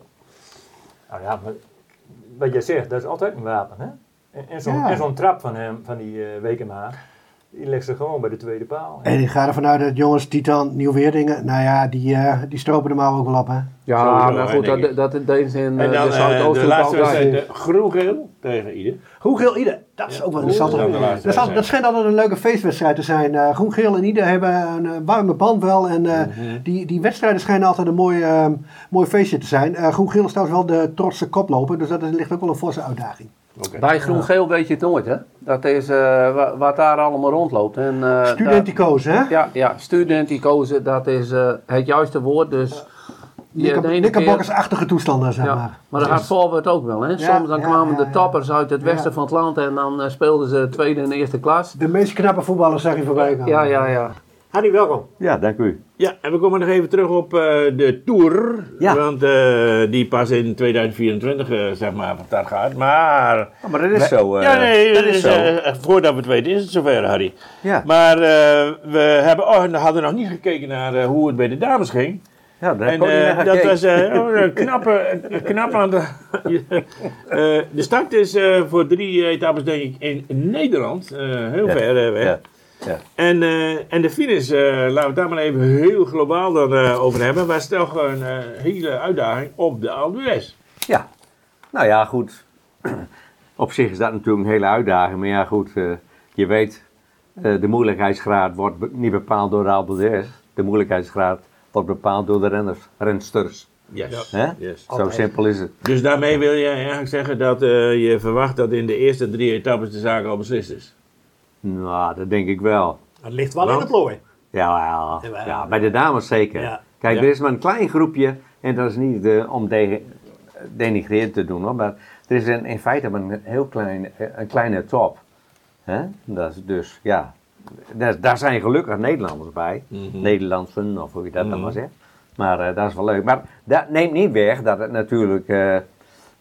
Nou ja, maar wat jij zegt, dat is altijd een wapen, hè? En, en zo'n Ja. en zo'n trap van hem, van die uh, Wekema, die legt ze gewoon bij de tweede paal. En ik ga ervan uit dat jongens, Titan, Nieuw-Weerdingen, nou ja, die, uh, die stropen de mouw ook wel op, hè. Ja, Sowieso, maar hè, goed, denk dat, ik. dat dat deze in En uh, dan de uh, de Zuidoosten laatste altijd. wedstrijd uh, groen-geel tegen Ieder. Groen-Geel Ieder, dat is ook wel interessant. dat is de laatste Dat, is altijd- wedstrijd. dat schijnt altijd een leuke feestwedstrijd te zijn. Uh, Groen-Geel en Ieder hebben een uh, warme band wel. En uh, die, die wedstrijden schijnen altijd een mooi, uh, mooi feestje te zijn. Uh, Groen-Geel is trouwens wel de trotse koploper, dus dat is, ligt ook wel een forse uitdaging. Oké. Bij groen-geel weet je het nooit, hè? Dat is uh, wa- wat daar allemaal rondloopt. En, uh, Studentico's, hè? daar- Ja, ja, studenticoze, dat is uh, het juiste woord. Dus ja, de ene Knickerbockers-achtige toestanden, zeg Ja, maar. maar dat gaat Forward ook wel. Hè? Ja, Soms dan ja, kwamen ja, de ja. toppers uit het westen Ja. van het land en dan uh, speelden ze tweede en eerste klas. De meest knappe voetballers zag je voorbij komen. Ja, ja, ja. Harry, welkom. Ja, dank u. Ja, en we komen nog even terug op uh, de Tour. Ja. Want uh, die pas in tweeduizend vierentwintig uh, zeg maar van start gaat. Maar... Oh, maar dat is zo. eh, ja, nee, dat dat is is, zo. uh, voordat we het weten is het zover, Harry. Ja. Maar uh, we hebben, oh, we hadden nog niet gekeken naar uh, hoe het bij de dames ging. Ja, daar heb En ik ook niet uh, naar dat gekeken. was uh, oh, een knappe, een knappe aan de... uh, de start is uh, voor drie etappes denk ik in Nederland. Uh, heel Ja. ver uh, weg. Ja. Ja. En, uh, en de finish, uh, laten we het daar maar even heel globaal dan, uh, over hebben. Was toch een uh, hele uitdaging op de Alpe d'Huez. Ja, nou ja, goed. Op zich is dat natuurlijk een hele uitdaging. Maar ja, goed, uh, je weet, uh, de moeilijkheidsgraad wordt be- niet bepaald door de Alpe d'Huez. De moeilijkheidsgraad wordt bepaald door de renners, rensters. Yes. Hè? Yes. Zo simpel is het. Dus daarmee wil je eigenlijk zeggen dat uh, je verwacht dat in de eerste drie etappes de zaak al beslist is. Nou, dat denk ik wel. Het ligt wel Want? in het plooi. Ja, ja, Jawel. ja, bij de dames zeker. Ja. Kijk, Ja. er is maar een klein groepje, en dat is niet uh, om de, denigrerend te doen, hoor, maar er is een, in feite maar een heel klein, een kleine top. Hè? Dat is dus, ja, daar, daar zijn gelukkig Nederlanders bij. Mhm. Nederlandsen, of hoe je dat dan Mhm. maar zegt. Maar uh, dat is wel leuk. Maar dat neemt niet weg dat het natuurlijk uh,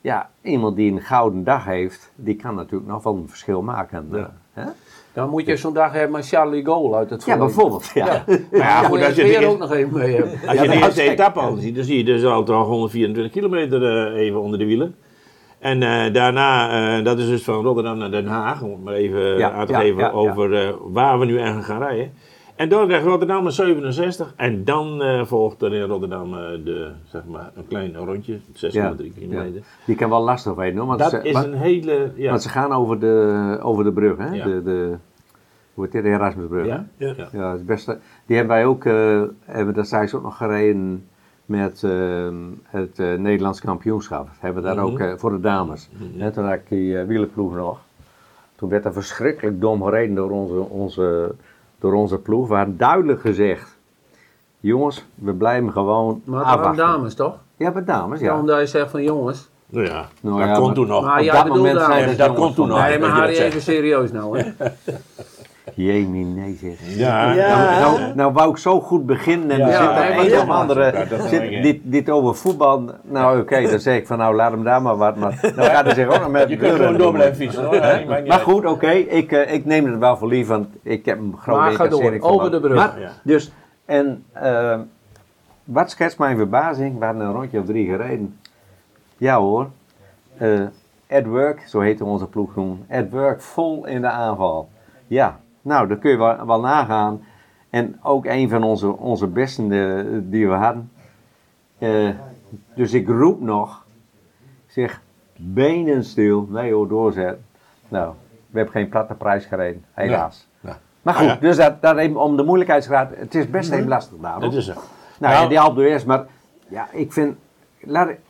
ja, iemand die een gouden dag heeft, die kan natuurlijk nog wel een verschil maken. Ja. Hè? Dan moet je zo'n dag hebben met Charlie Gaulle uit het Ja, verleden. bijvoorbeeld. Ja. Ja. Maar ja, Dan goed, moet je als je het de weer ook eerste- nog even mee hebben. Als je Ja, de dat eerste is etappe al ziet, dan zie je dus al toch honderdvierentwintig kilometer uh, even onder de wielen. En uh, daarna, uh, dat is dus van Rotterdam naar Den Haag, om het maar even Ja, aan te ja, geven ja, ja. over uh, waar we nu eigenlijk gaan rijden. En Dordrecht Rotterdam is zevenenzestig en dan uh, volgt er in Rotterdam uh, de, zeg maar, een klein rondje, zes komma drie kilometer. Ja. Die kan wel lastig weten hoor. Want Dat ze, is want, een hele, ja. want ze gaan over de, over de brug, hè? Ja. De, de, hoe heet dit? De Erasmusbrug. Ja? hè? Ja. Ja, het beste. Die hebben wij ook, uh, hebben daar zijn ze ook nog gereden met uh, het uh, Nederlands kampioenschap. Hebben we daar Mhm. ook uh, voor de dames. Mhm. Hè, toen had ik die uh, wielerploeg nog. Toen werd er verschrikkelijk dom gereden door onze, onze, door onze ploeg. We hadden duidelijk gezegd, jongens, we blijven gewoon Maar het waren afwachten. dames toch? Ja, bij dames, Ja. ja. Omdat je zegt van jongens. Nou ja, Nou dat ja, kon maar- toen nog. Maar Op jij dat bedoelt moment dames. zijn Nee, ze dat jongens kon toen van nog. Nee, maar weet je Harry dat even serieus nou hè. Jemie, nee zeg. Ja, Ja. Nou, nou, nou wou ik zo goed beginnen en Ja, er zit nee, er maar een ja, of andere, dat- dat is zit, wel gek. dit, dit over voetbal, nou oké, dan zeg ik van nou laat hem daar maar wat, maar dan gaat hij zich ook nog met Je kunt gewoon door blijven fietsen hoor. Ja, maakt niet Maar uit. goed, oké, ik, uh, ik neem het wel voor lief, want ik heb een grote Maar ga door, incassering over verband. de brug. Maar, Ja. dus, en uh, wat schetst mijn verbazing, we hadden een rondje of drie gereden. Ja hoor, uh, at work, zo heette onze ploeg toen, at work vol in de aanval. Ja, nou dat kun je wel, wel nagaan. En ook een van onze, onze besten uh, die we hadden. Uh, dus ik roep nog, ik zeg, benen stil, nee hoor, doorzet. Nou, we hebben geen platte prijs gereden, helaas. Ja. Ja. Maar goed, Ah, ja. dus dat, dat even om de moeilijkheidsgraad, het is best even lastig daar. Dat is er. Nou, Nou- ja, die Alpe d'Huez, maar ja, ik vind, laat ik,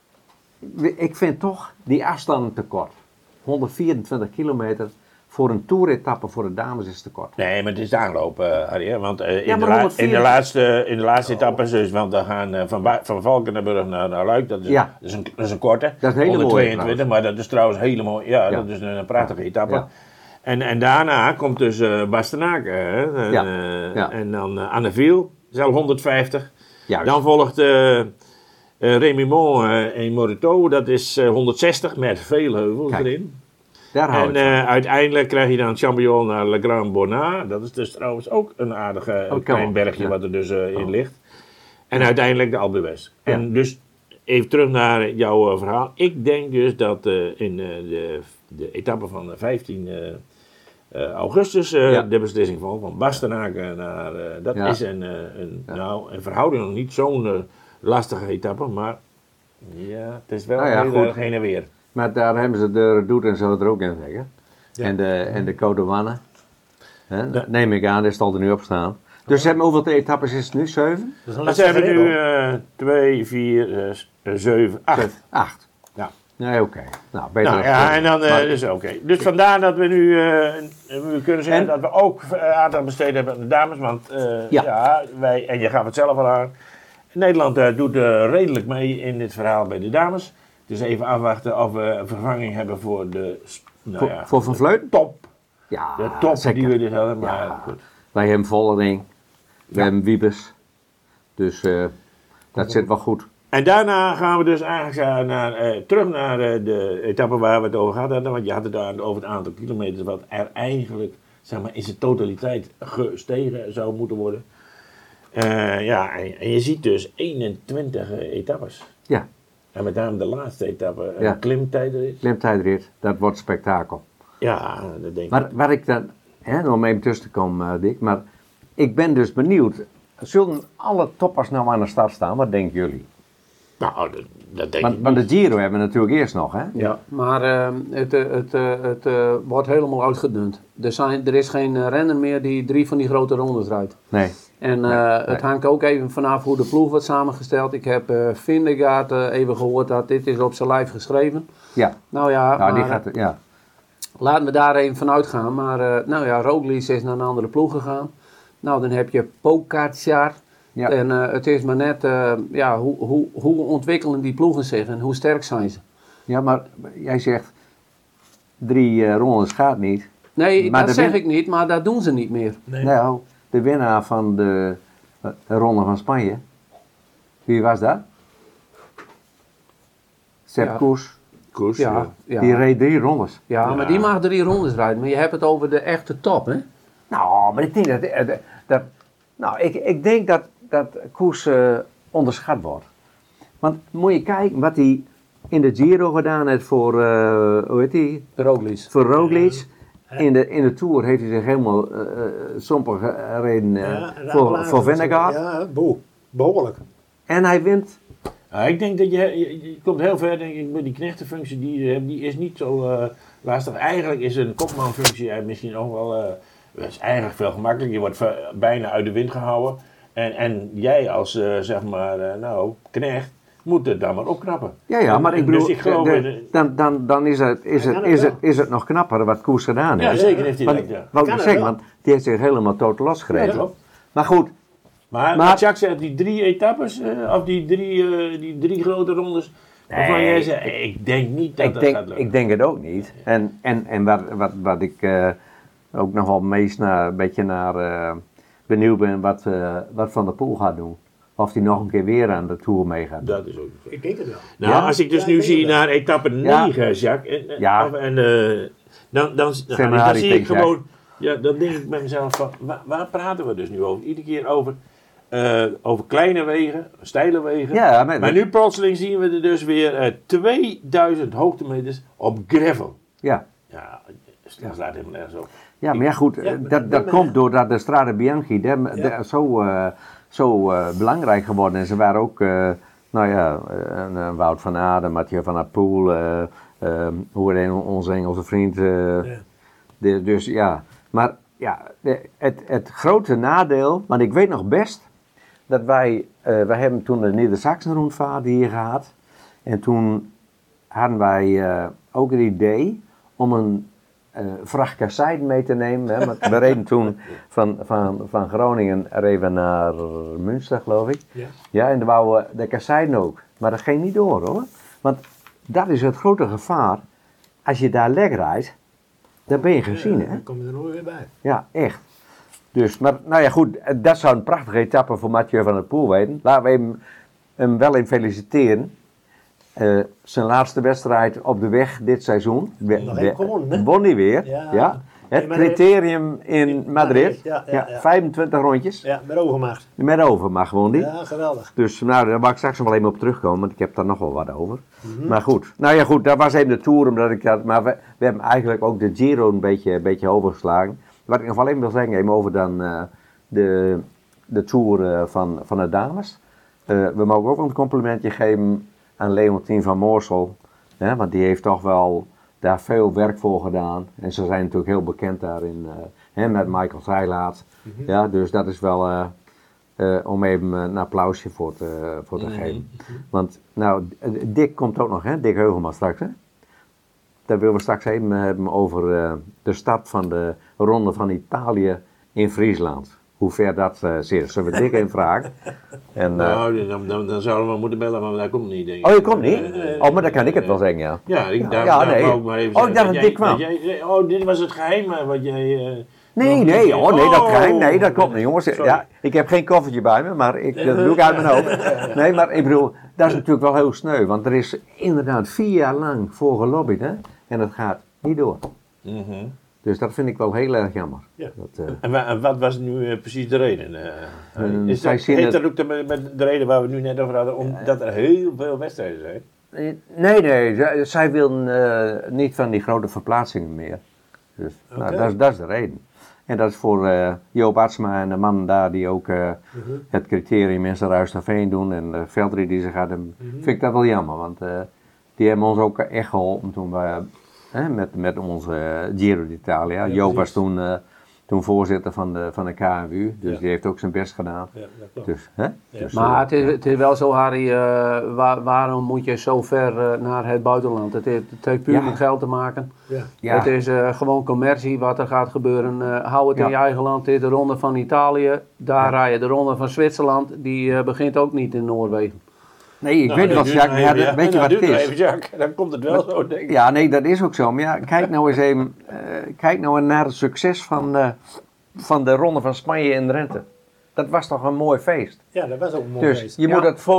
ik vind toch die afstanden te kort. honderdvierentwintig kilometer voor een toeretappe voor de dames is te kort. Nee, maar het is de aanloop, uh, Harry. Hè? Want uh, in, Ja, de maar la- honderdvier in de laatste, in de laatste etappe, dus, want we gaan uh, van, Ba- van Valkenburg naar, naar Luik. Dat is, Ja. dat, is een, dat is een korte. Dat is een hele mooie honderdtweeëntwintig, maar dat is trouwens helemaal, ja, Ja. dat is een, prachtige etappe. Ja. En, en daarna komt dus uh, Bastenaken. Hè? En, Ja. uh, Ja. en dan uh, Anneville, zelf honderdvijftig. Juist. Dan volgt uh, uh, Rémimont uh, en Morito, dat is uh, honderdzestig met veel heuvels Kijk. erin. Daar hou En ik van. uh, uiteindelijk krijg je dan Champignon naar Le Grand Bonnat. Dat is dus trouwens ook een aardig uh, kan klein wel, bergje ja. wat er dus uh, in Oh. ligt. En uiteindelijk de Alpe d'Huez. Ja. En dus even terug naar jouw uh, verhaal. Ik denk dus dat uh, in uh, de, de etappe van vijftien uh, uh, augustus uh, Ja. de beslissing van, van Bastenaken naar... Uh, dat Ja. is een, uh, een, Ja. nou, in verhouding nog niet zo'n uh, lastige etappe, maar ja, het is wel Nou ja, heel goed. erg heen en weer. Maar daar hebben ze de Redoute en zo er ook in zeggen. Ja. En de, en de Code Wanne. Hè, Ja. neem ik aan, dat zal er nu op staan. Dus hebben, hoeveel etappes is het nu? Zeven? Dat is een Dat lastige zijn we nu regel. uh, twee, vier, zes, uh, zeven, acht. Zeven. Acht. Ja. Nee, oké. Nou, beter Nou dan ja, zeven. en dan, uh, Maar- dus oké. Dus vandaar dat we nu, uh, we kunnen zeggen En- dat we ook uh, aandacht besteed hebben aan de dames, want uh, ja. Ja. wij, en je gaf het zelf al aan, Nederland uh, doet uh, redelijk mee in dit verhaal bij de dames. Dus even afwachten of we een vervanging hebben voor de, sp- nou Voor, ja, voor Van Vleuten? top. Ja, De top zeker. die we dus hadden, maar Ja. goed. Wij hebben Vollering. We Ja. hebben Wiebes. Dus uh, dat zit wel goed. En daarna gaan we dus eigenlijk uh, naar, eh, terug naar eh, de etappe waar we het over gehad hadden. Want je had het daar over het aantal kilometers wat er eigenlijk, zeg maar, in zijn totaliteit gestegen zou moeten worden. Eh, ja, en, en je ziet dus eenentwintig etappes. Ja, En met name de laatste etappe, een Ja. klimtijdrit. klimtijdrit, dat wordt spektakel. Ja, dat denk ik. Maar waar ik dan, hè, om even tussen te komen, uh, Dick, maar ik ben dus benieuwd. Zullen alle toppers nou aan de start staan? Wat denken jullie? Nou, dat, dat denk Want, ik want de niet. Giro hebben we natuurlijk eerst nog, hè? Ja, maar eh, het, eh, het, eh, het eh, wordt helemaal uitgedund. Er, zijn, er is geen eh, renner meer die drie van die grote rondes rijdt. Nee. En eh, Nee, het nee. hangt ook even vanaf hoe de ploeg wordt samengesteld. Ik heb eh Vindegaard eh, even gehoord dat dit is op zijn lijf geschreven. Ja, Nou ja, nou, die maar, gaat, ja. laten we daar even van uitgaan. Maar eh, nou ja, Roglic is naar een andere ploeg gegaan. Nou, dan heb je Pogacar. Ja. En eh, het is maar net, eh, ja, hoe, hoe, hoe ontwikkelen die ploegen zich en hoe sterk zijn ze? ja, maar jij zegt drie uh, rondes gaat niet. Nee, Maar dat de zeg win- ik niet, maar dat doen ze niet meer. Nee. Nou, de winnaar van de uh, ronde van Spanje. Wie was dat? Sepp Ja. Koes. Koers, Ja, ja. ja. Die reed drie rondes. Ja, Ja. maar die mag drie rondes rijden. Maar je hebt het over de echte top, hè? Nou, maar ik denk dat... dat, dat nou, ik, ik denk dat, dat Koes uh, onderschat wordt. Want moet je kijken wat hij in de Giro gedaan heeft voor... Uh, hoe heet hij? Roglic. Voor Roglic. In de, in de Tour heeft hij zich helemaal uh, sompig gereden uh, Ja, en de voor, Appalachen voor Vingegaard. Ja, boe. Behoorlijk. En hij wint... Ja, ik denk dat je, je, je komt heel ver, denk ik, met die knechtenfunctie, die, je hebt, die is niet zo uh, lastig. Eigenlijk is een kopmanfunctie uh, misschien ook wel, uh, dat is eigenlijk veel gemakkelijker. Je wordt ver, bijna uit de wind gehouden. En, en jij als, uh, zeg maar, uh, nou, knecht, moet het dan maar opknappen. Ja, ja, maar ik bedoel, dus ik geloof de, in, dan, dan, dan is, het, is, het, is, het, is het nog knapper wat Koes gedaan ja, heeft. zeker heeft hij Want, dat, ja. wou Kan ik het zeggen, wel. want die heeft zich helemaal tot losgereden. Ja, klopt. Maar goed, Maar, Maar- maar Jacques zegt, die drie etappes, uh, of die drie, uh, die drie grote rondes, waarvan Nee, jij zegt, ik denk niet dat ik dat denk, gaat lukken. ik denk het ook niet. En, en, en wat, wat, wat ik uh, ook nog wel meest naar, een beetje naar uh, benieuwd ben, wat, uh, wat Van der Poel gaat doen. Of hij nog een keer weer aan de Tour mee gaat doen. Dat is ook zo. Ik denk het wel. Nou, Ja? als ik dus Ja, nu ik denk zie het wel. naar etappe Ja. negen, Jacques, en, en, Ja. of- en uh, dan, dan, dan, maar dan, Harry zie ik Pink, gewoon, ja, dan denk ik bij mezelf van, waar, waar praten we dus nu over? Iedere keer over, uh, over kleine wegen, steile wegen. Ja, maar, Maar nu plotseling zien we er dus weer uh, tweeduizend hoogtemeters op gravel. ja. Ja, dat slaat helemaal nergens op. Ja, maar ja goed, Ja, eh, maar dat, dat maar- komt doordat de Strade Bianchi de, de- Ja. zo, uh, zo uh, belangrijk geworden is. Ze waren ook, uh, nou ja, een, een Wout van Aert, Mathieu van der Poel, uh, uh, hoe heet onze Engelse vriend. Uh, Ja. de, dus ja, maar ja, de, het, het grote nadeel, want ik weet nog best dat wij, uh, wij hebben toen de Nieder-Sachsen-rondvaart hier gehad. En toen hadden wij uh, ook het idee om een uh, vracht kasseien mee te nemen. Hè, want we reden toen van, van, van Groningen er even naar Münster, geloof ik. Ja. Ja, en dan wouden we de kasseien ook. Maar dat ging niet door, hoor. Want dat is het grote gevaar. Als je daar lek rijdt, dan ben je gezien, hè. Dan kom je er nooit weer bij. Ja, echt. Dus, maar nou ja, goed, dat zou een prachtige etappe voor Mathieu van der Poel weten. Laten we hem, hem wel in feliciteren. Uh, zijn laatste wedstrijd op de weg dit seizoen. We, Nog even gewonnen, hè? Won hij weer. Ja. Ja. Het Nee, maar criterium in in Madrid. Madrid, ja, ja, Ja, ja. vijfentwintig rondjes. Ja, met overmacht. Met overmacht won hij. Ja, geweldig. Dus nou, daar mag ik straks nog wel even op terugkomen, want ik heb daar nog wel wat over. Mhm. Maar goed, nou ja goed, dat was even de Tour, omdat ik dat, maar we, we hebben eigenlijk ook de Giro een beetje, een beetje overgeslagen. Wat ik nog wel even wil zeggen, even over dan uh, de, de Tour uh, van, van de dames. Uh, we mogen ook een complimentje geven aan Leontien van Moorsel, hè, want die heeft toch wel daar veel werk voor gedaan. En ze zijn natuurlijk heel bekend daarin, uh, hè, met Michael Zeilaat. Mhm. Ja, dus dat is wel... Uh, Uh, om even een applausje voor te, voor te Mhm. geven. Want, nou, Dick komt ook nog, hè? Dick Heuvelman straks, hè? Daar willen we straks even hebben over uh, de start van de Ronde van Italië in Friesland. Hoe ver dat uh, zit. Zullen we Dick even vragen? En, uh, Nou, dan, dan, dan zouden we moeten bellen, maar daar komt niet, denk ik. oh, je komt niet? Nee, nee, nee. Oh, maar dan kan ik het wel zeggen, ja. Ja, ik, daar, Ja, daar nee. wou ik maar even Oh, zeggen ik dacht dat jij- Dick kwam. jij- oh, dit was het geheim uh, wat jij... uh, Nee, nog nee, niet- oh nee, dat, Oh, geheim, nee, dat klopt niet, jongens. sorry. Ja, ik heb geen koffertje bij me, maar ik, dat doe ik uit mijn hoofd. Nee, maar ik bedoel, dat is natuurlijk wel heel sneu, want er is inderdaad vier jaar lang voor gelobbyd, hè, en het gaat niet door. Mhm. Dus dat vind ik wel heel erg jammer. Ja. Dat, uh, En, wa- en wat was nu uh, precies de reden? Uh, Um, is zij dat, zien heeft het- dat ook te maken met de reden waar we het nu net over hadden, omdat er heel veel wedstrijden zijn? nee, nee, zij- zij willen uh, niet van die grote verplaatsingen meer. Dus nou, Oké. dat, is, dat is de reden. En dat is voor uh, Joop Atsma en de man daar die ook uh, Mhm. het criterium in zijn Ruisterveen doen en uh, Veldry die ze gaat hebben, Mhm. vind ik dat wel jammer. Want uh, die hebben ons ook echt geholpen toen we uh, met, met onze uh, Giro d'Italia. Ja, Joop was precies. toen, uh, toen voorzitter van de, van de K N U, dus Ja. die heeft ook zijn best gedaan. Ja, dat klopt. Dus, hè? Ja. Dus, Maar uh, het is, het is wel zo, Harry, uh, waar, waarom moet je zo ver uh, naar het buitenland? Het heeft, het heeft puur Ja. met geld te maken. Ja. ja. Het is uh, gewoon commercie wat er gaat gebeuren. Uh, hou het Ja. in je eigen land. Dit is de ronde van Italië. Daar Ja. rij je de ronde van Zwitserland. Die uh, begint ook niet in Noorwegen. Nee, ik Nou, weet dat wat, duurt Jacques, nog ja, even, weet je ja, wat dat het duurt nog is? even, Jacques, dan komt het wel zo, denk ik. Ja, nee, dat is ook zo. Maar ja, kijk nou eens even uh, kijk nou naar het succes van, uh, van de Ronde van Spanje in Drenthe. Dat was toch een mooi feest. Ja, dat was ook een mooi Dus feest. je Ja. moet het volk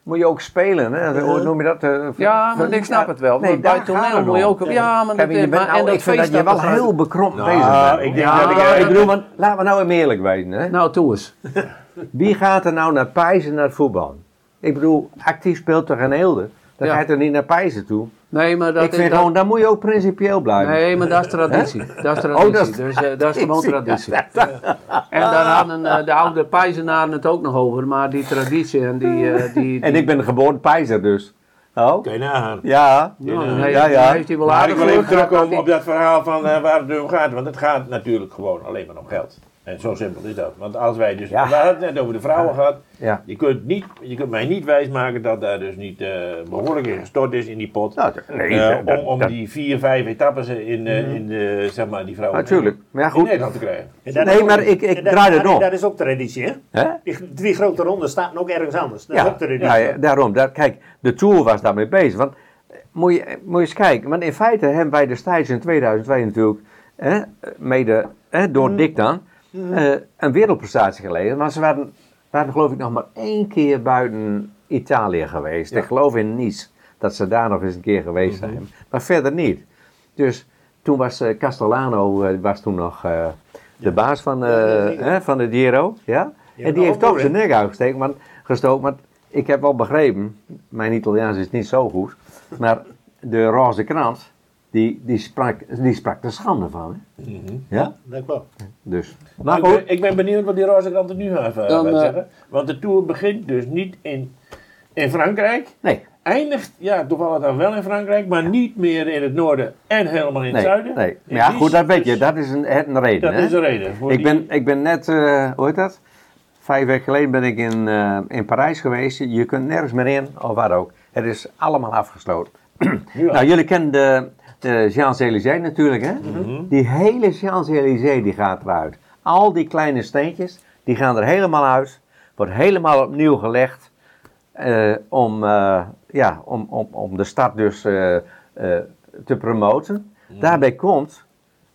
moet je ook spelen. Hè? Hoe noem je dat? Uh, ja, maar ik snap het wel. Nee, bij toneel moet je ook... Ja, maar Kevin, je bent nou, en ik vind dat je wel heel bekrompen nou, bezig bent. Ik denk ja, dat ik, ja, ik bedoel, want laten we nou even eerlijk weten. Hè? Nou, toe eens. Wie gaat er nou naar Pijzen naar het voetbal? Ik bedoel, actief speelt toch geen Eelde? Dan Ja. ga je er niet naar Pijzen toe. Nee, maar dat ik vind is gewoon, dat... dan moet je ook principieel blijven. Nee, maar dat is traditie. Dat is traditie. Oh, dat is Dus, uh, dat is gewoon traditie. En daar hadden uh, de oude Pijzenaren het ook nog over. Maar die traditie en die... Uh, die, die... En ik ben een geboren Pijzer dus. Oh? Kun je nagaan. Ja. Nou, Ja, dan ja, heeft, ja. dan heeft hij wel Maar ik aardig wil even geluk gehad terugkomen dat op dat verhaal van uh, waar het nu om gaat. Want het gaat natuurlijk gewoon alleen maar om geld. En zo simpel is dat. Want als wij dus, Ja. we hadden het net over de vrouwen gehad. Ja. Je kunt, niet, je kunt mij niet wijsmaken dat daar dus niet uh, behoorlijk in gestort is in die pot. Nou, nee, Uh, dat- om om dat- die vier, vijf etappes in, uh, in uh, zeg maar, die vrouwen Natuurlijk. Maar ja, in goed. Nederland te krijgen. En dat Nee, is ook- maar ik- ik en dat- draai het dat- om. Dat is ook traditie, hè? Hè? Die drie grote rondes staan ook ergens anders. Dat is Ja, ook traditie. ja, ja, daarom. Daar, kijk, de Tour was daarmee bezig. Want eh, moet je, moet je eens kijken. Want in feite hebben wij destijds in tweeduizend twee natuurlijk, hè, mede hè, door Mm. Dick dan, eh, een wereldprestatie geleverd. Maar ze waren, waren geloof ik nog maar één keer buiten Italië geweest. Ik geloof in Nice. Dat ze daar nog eens een keer geweest Mm-hmm. zijn. Maar verder niet. Dus toen was eh, Castellano eh, was toen nog eh, de baas van, eh, Ja, ja, zeker. hè, van de Giro. Ja? Ja, En die heeft nou, toch zijn mooi, nek uitgestoken. Want, gestoken, want ik heb wel begrepen, mijn Italiaans is niet zo goed, maar de roze krant, die, die, sprak, die sprak er schande van. Hè? Ja? Dat klopt. Dus. Maar Maar ik, goed, ben, ik ben benieuwd wat die roze kranten nu gaan uh, Dan, gaan uh, zeggen. Want de Tour begint dus niet in, in Frankrijk. nee, Eindigt, ja, toevallig dan wel in Frankrijk, maar niet meer in het noorden en helemaal in het nee, zuiden. nee. In Maar ja, Nice, goed, dat weet dus je, dat is een, een reden. dat hè? is de reden. voor Ik die- ben, ik ben net, eh, hoe heet dat? Vijf weken geleden ben ik in, eh, in Parijs geweest. Je kunt nergens meer in, of waar ook. Het is allemaal afgesloten. Ja. Nou, jullie kennen de, de Champs-Élysées natuurlijk, hè? Die hele Champs-Élysées die gaat eruit. Al die kleine steentjes, die gaan er helemaal uit. Wordt helemaal opnieuw gelegd. eh, om, eh, ja, om, om, om de stad dus eh, eh, te promoten. Daarbij komt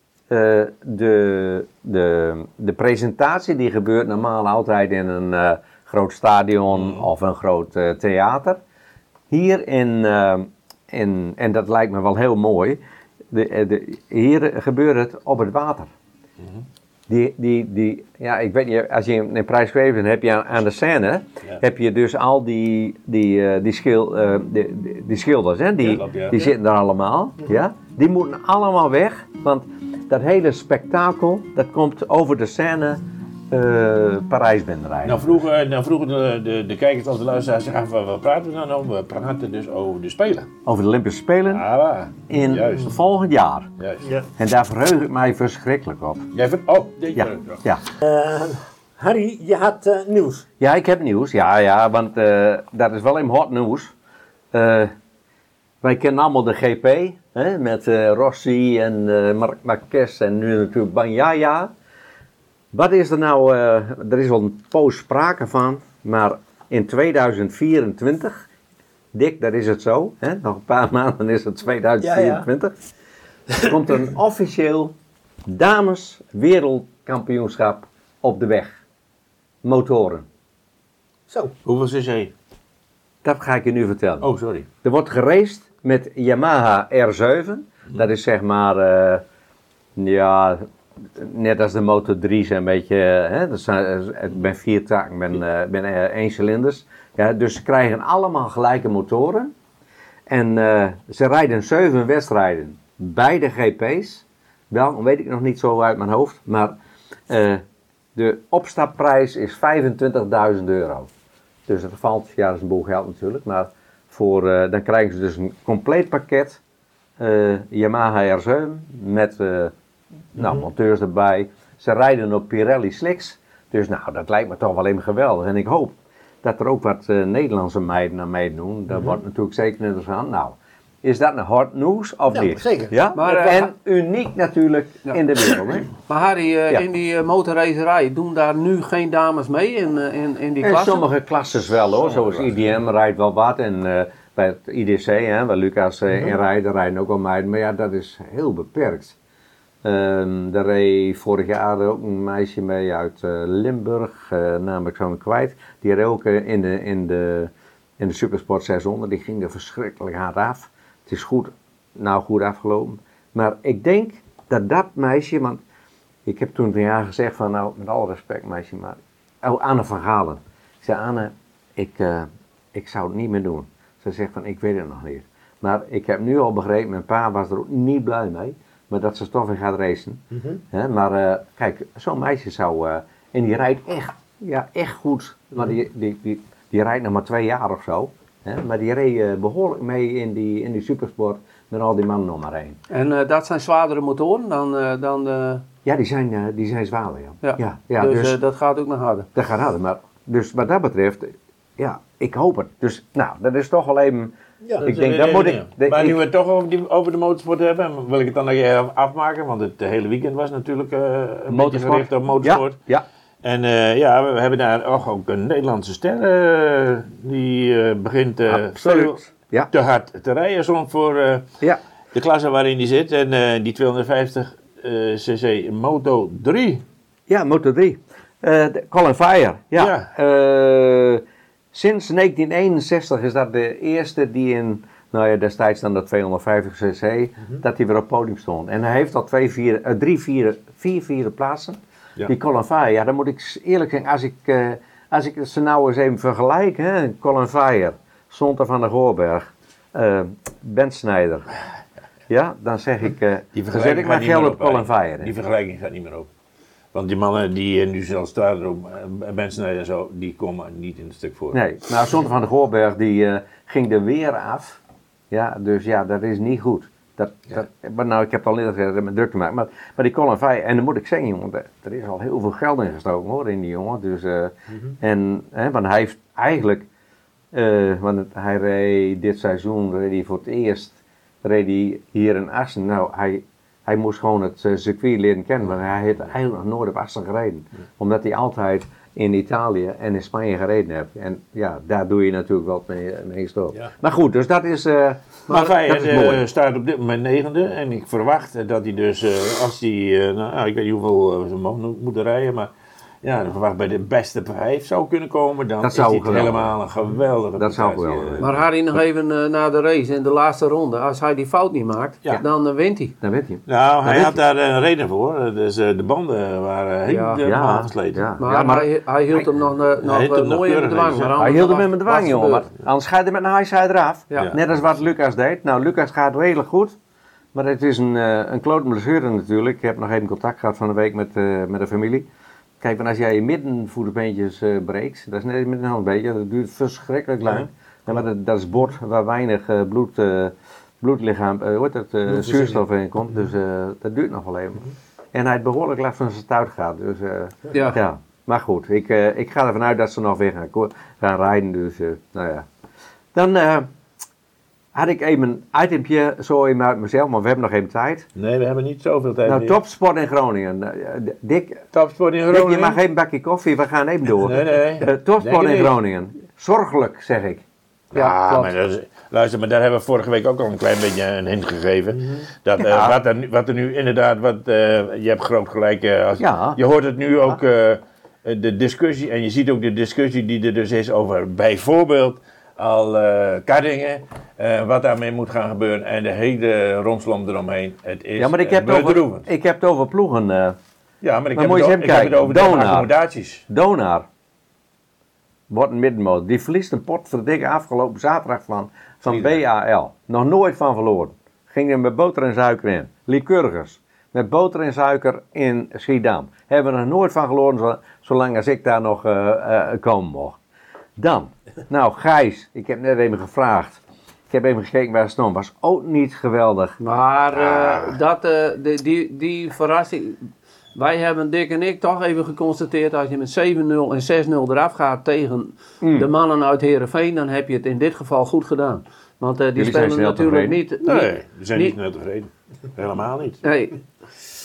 eh, de, de, de presentatie die gebeurt normaal altijd in een eh, groot stadion of een groot eh, theater. Hier in, eh, in, en dat lijkt me wel heel mooi, de, eh, de, hier gebeurt het op het water. Die, die, die, ja, ik weet niet, als je in Parijs geweest bent, heb je aan, aan de Seine, Ja. heb je dus al die, die, eh, die, schil, eh, die, die, die schilders, hè, die, Ja, klopt, ja. die zitten er allemaal, ja. Die moeten allemaal weg, want dat hele spektakel, dat komt over de Seine uh, Parijs binnenrijden. Nou vroegen, nou vroegen de, de, de kijkers of de luisteraars zich af, waar praten we dan over? We praten dus over de Spelen. Over de Olympische Spelen Ah, in juist. volgend jaar. Juist. Ja. En daar verheug ik mij verschrikkelijk op. Jij vindt, oh, dit Ja, ja. Eh, Harry, je had eh, nieuws. Ja, ik heb nieuws. Ja, ja, want uh, dat is wel even hot nieuws. Uh, wij kennen allemaal de G P, hè, met uh, Rossi en uh, Marc Marquez en nu natuurlijk Bagnaia. Wat is er nou, uh, er is wel een poos sprake van, maar in tweeduizend vierentwintig, Dick, dat is het zo, hè, nog een paar maanden is het tweeduizend vierentwintig, komt er een officieel dames wereldkampioenschap op de weg. Motoren. Zo. Hoeveel cc? Dat ga ik je nu vertellen. Oh, sorry. Er wordt geraced met Yamaha R zeven. Dat is zeg maar, uh, ja, net als de Moto drie een beetje, hè, dat zijn, ik ben vier takken, ik ben, uh, ben uh, één cilinders. Ja, dus ze krijgen allemaal gelijke motoren. En uh, ze rijden zeven wedstrijden bij de G P's. Wel, weet ik nog niet zo uit mijn hoofd, maar uh, de opstapprijs is vijfentwintigduizend euro. Dus dat valt, ja, dat is een boel geld natuurlijk, maar voor, uh, dan krijgen ze dus een compleet pakket uh, Yamaha R zeven met uh, nou, Mhm. monteurs erbij. Ze rijden op Pirelli slicks, dus nou, dat lijkt me toch wel even geweldig. En ik hoop dat er ook wat uh, Nederlandse meiden aan meedoen. Dat wordt natuurlijk zeker interessant. Nou, is dat een hot nieuws of Ja, niet? zeker. Ja? Maar, Maar, uh, en uniek natuurlijk Ja. in de wereld. Hè? Maar Harry, uh, Ja. in die uh, motorracerij, doen daar nu geen dames mee in, uh, in, in die In klasse? sommige klasses wel hoor, zoals I D M rijdt wel wat en uh, bij het I D C, hè, waar Lucas uh, in rijdt, daar rijden ook wel meiden, maar ja, dat is heel beperkt. Um, daar reed vorig jaar ook een meisje mee uit uh, Limburg, uh, namelijk zo'n kwijt, die reed ook uh, in de, in de in de Supersport zeshonderd. Die ging er verschrikkelijk hard af. Het is goed, nou goed afgelopen. Maar ik denk dat dat meisje, want ik heb toen tegen haar gezegd van, nou, met alle respect meisje, maar... Oh, Anne van Galen. Ik zei, Anne, ik, uh, ik zou het niet meer doen. Ze zegt van, ik weet het nog niet. Maar ik heb nu al begrepen, mijn pa was er ook niet blij mee, maar dat ze toch weer gaat racen. Mm-hmm. He, maar uh, kijk, zo'n meisje zou, uh, en die rijdt echt, ja, echt goed. Maar die, die, die, die rijdt nog maar twee jaar of zo. He, maar die reed uh, behoorlijk mee in die, in die supersport met al die mannen nog maar één. En uh, dat zijn zwaardere motoren dan... Uh, dan uh... Ja, die zijn, uh, die zijn zwaarder, ja. Ja, ja, ja dus, dus uh, dat gaat ook nog harder. Dat gaat harder, maar dus wat dat betreft, ja, ik hoop het. Dus nou, dat is toch wel even... Ja, ik denk, dat moet ik... Denk, maar nu ik, we het toch over, die, over de motorsport hebben, wil ik het dan nog even afmaken, want het hele weekend was natuurlijk uh, een beetje gericht op motorsport. Ja, ja. En uh, ja, we hebben daar ook, ook een Nederlandse ster, uh, die uh, begint uh, veel ja. te hard te rijden soms voor uh, ja. de klasse waarin die zit. En uh, die tweehonderdvijftig cc Moto drie. Ja, Moto drie. Uh, Colin Fire, ja. ja. Uh, sinds negentien eenenzestig is dat de eerste die in, nou ja, destijds dan de tweehonderdvijftig cc, mm-hmm. dat hij weer op het podium stond. En hij heeft al twee vierde, uh, drie vierde, vier vierde plaatsen. Ja. Die Colin Fire, ja, dan moet ik eerlijk zeggen, als ik, uh, als ik ze nou eens even vergelijk, hè, Colin Fire, Sonta van der Goorberg, uh, Ben Snijder, ja, dan zeg ik, uh, dan zet ik mijn geld op Colin Fire. Die vergelijking gaat niet meer op. Want die mannen die nu zelfs staan erop, Ben Snijder en zo, die komen niet in het stuk voor. Nee, nou, Sonta van der Goorberg, die uh, ging er weer af. Ja, dus ja, dat is niet goed. Dat, ja. dat, maar nou, ik heb het al eerder gezegd, met druk te maken. Maar, maar die Colin Fire, en dan moet ik zeggen, jongen, er is al heel veel geld in gestoken hoor, in die jongen. Dus, uh, mm-hmm. en, hè, want hij heeft eigenlijk, uh, want het, hij reed dit seizoen, reed hij voor het eerst, reed hij hier in Assen. Nou, hij, hij moest gewoon het uh, circuit leren kennen, want hij heeft eigenlijk nog nooit op Assen gereden. Ja. Omdat hij altijd in Italië en in Spanje gereden heeft. En ja, daar doe je natuurlijk wel mee, mee gestopt. Ja. Maar goed, dus dat is... Uh, maar Fire uh, staat op dit moment negende en ik verwacht dat hij dus, uh, als hij, uh, nou, ik weet niet hoeveel uh, ze mogen moeten rijden, maar ja, dan verwacht bij de beste vijf zou kunnen komen, dan dat is zou dit helemaal een geweldige Dat zou geweldig uh, Maar Harry, nog even uh, na de race, in de laatste ronde, als hij die fout niet maakt, ja. dan uh, wint hij. Dan wint hij. Nou, dan hij had hij. daar een reden voor, dus uh, de banden waren helemaal ja. gesleten. Ja. Maar, ja, maar hij, hij hield hij, hem nog, uh, nog uh, nog mooi in de dwang. Maar hij hield hem in de dwang, jongen, maar anders ga je er met een high side eraf. Ja. Ja. Net als wat Lucas deed. Nou, Lucas gaat wel heel goed. Maar het is een, uh, een klote blessure natuurlijk. Ik heb nog even contact gehad van de week met, uh, met de familie. Kijk, want als jij je middenvoetenbeentjes uh, breekt, dat is net met een handbeentje, dat duurt verschrikkelijk lang. Ja. Ja, maar dat, dat is bord waar weinig uh, bloed, uh, bloedlichaam, uh, hoe heet dat, uh, zuurstof in komt, dus uh, dat duurt nog wel even. Mm-hmm. En hij heeft behoorlijk last van zijn stuit gehad, dus uh, ja. ja. Maar goed, ik, uh, ik ga ervan uit dat ze nog weer gaan, gaan rijden, dus uh, nou ja. Dan uh, had ik even een itempje zo even uit mezelf, maar we hebben nog even tijd. Nee, we hebben niet zoveel tijd. Nou, topsport in Groningen. Uh, Dick, topsport in Groningen? Dick, je mag geen bakje koffie, we gaan even door. Nee, nee. Uh, topsport in Groningen. Zorgelijk, zeg ik. Ja, ja maar dat is, luister, maar daar hebben we vorige week ook al een klein beetje een hint gegeven. Mm-hmm. Dat, uh, ja. wat, er, wat er nu inderdaad, wat, uh, je hebt groot gelijk, uh, als, ja. je hoort het nu ook, uh, de discussie, en je ziet ook de discussie die er dus is over bijvoorbeeld al uh, Kardingen, uh, wat daarmee moet gaan gebeuren en de hele romslomp eromheen. Het is ja, maar ik heb, uh, over, ik heb het over ploegen. Uh, ja, maar ik, heb het, over, ik heb het over Donar. de accommodaties. Donar wordt een middenmoot. Die verliest een pot voor de dikke afgelopen zaterdag van, van B A L. Nog nooit van verloren. Ging er met boter en suiker in. Lycurgus. Met boter en suiker in Schiedam. Hebben we er nog nooit van verloren, zolang als ik daar nog uh, uh, komen mocht. Dan, nou Gijs, ik heb net even gevraagd. Ik heb even gekeken waar het stond. Was ook niet geweldig. Maar uh, ah. dat, uh, die, die, die verrassing... Wij hebben, Dick en ik, toch even geconstateerd... als je met zeven nul en zes nul eraf gaat tegen mm. de mannen uit Heerenveen... dan heb je het in dit geval goed gedaan. Want uh, die Jullie spelen natuurlijk niet... Nee, die zijn niet, niet snel tevreden. Helemaal niet. Nee.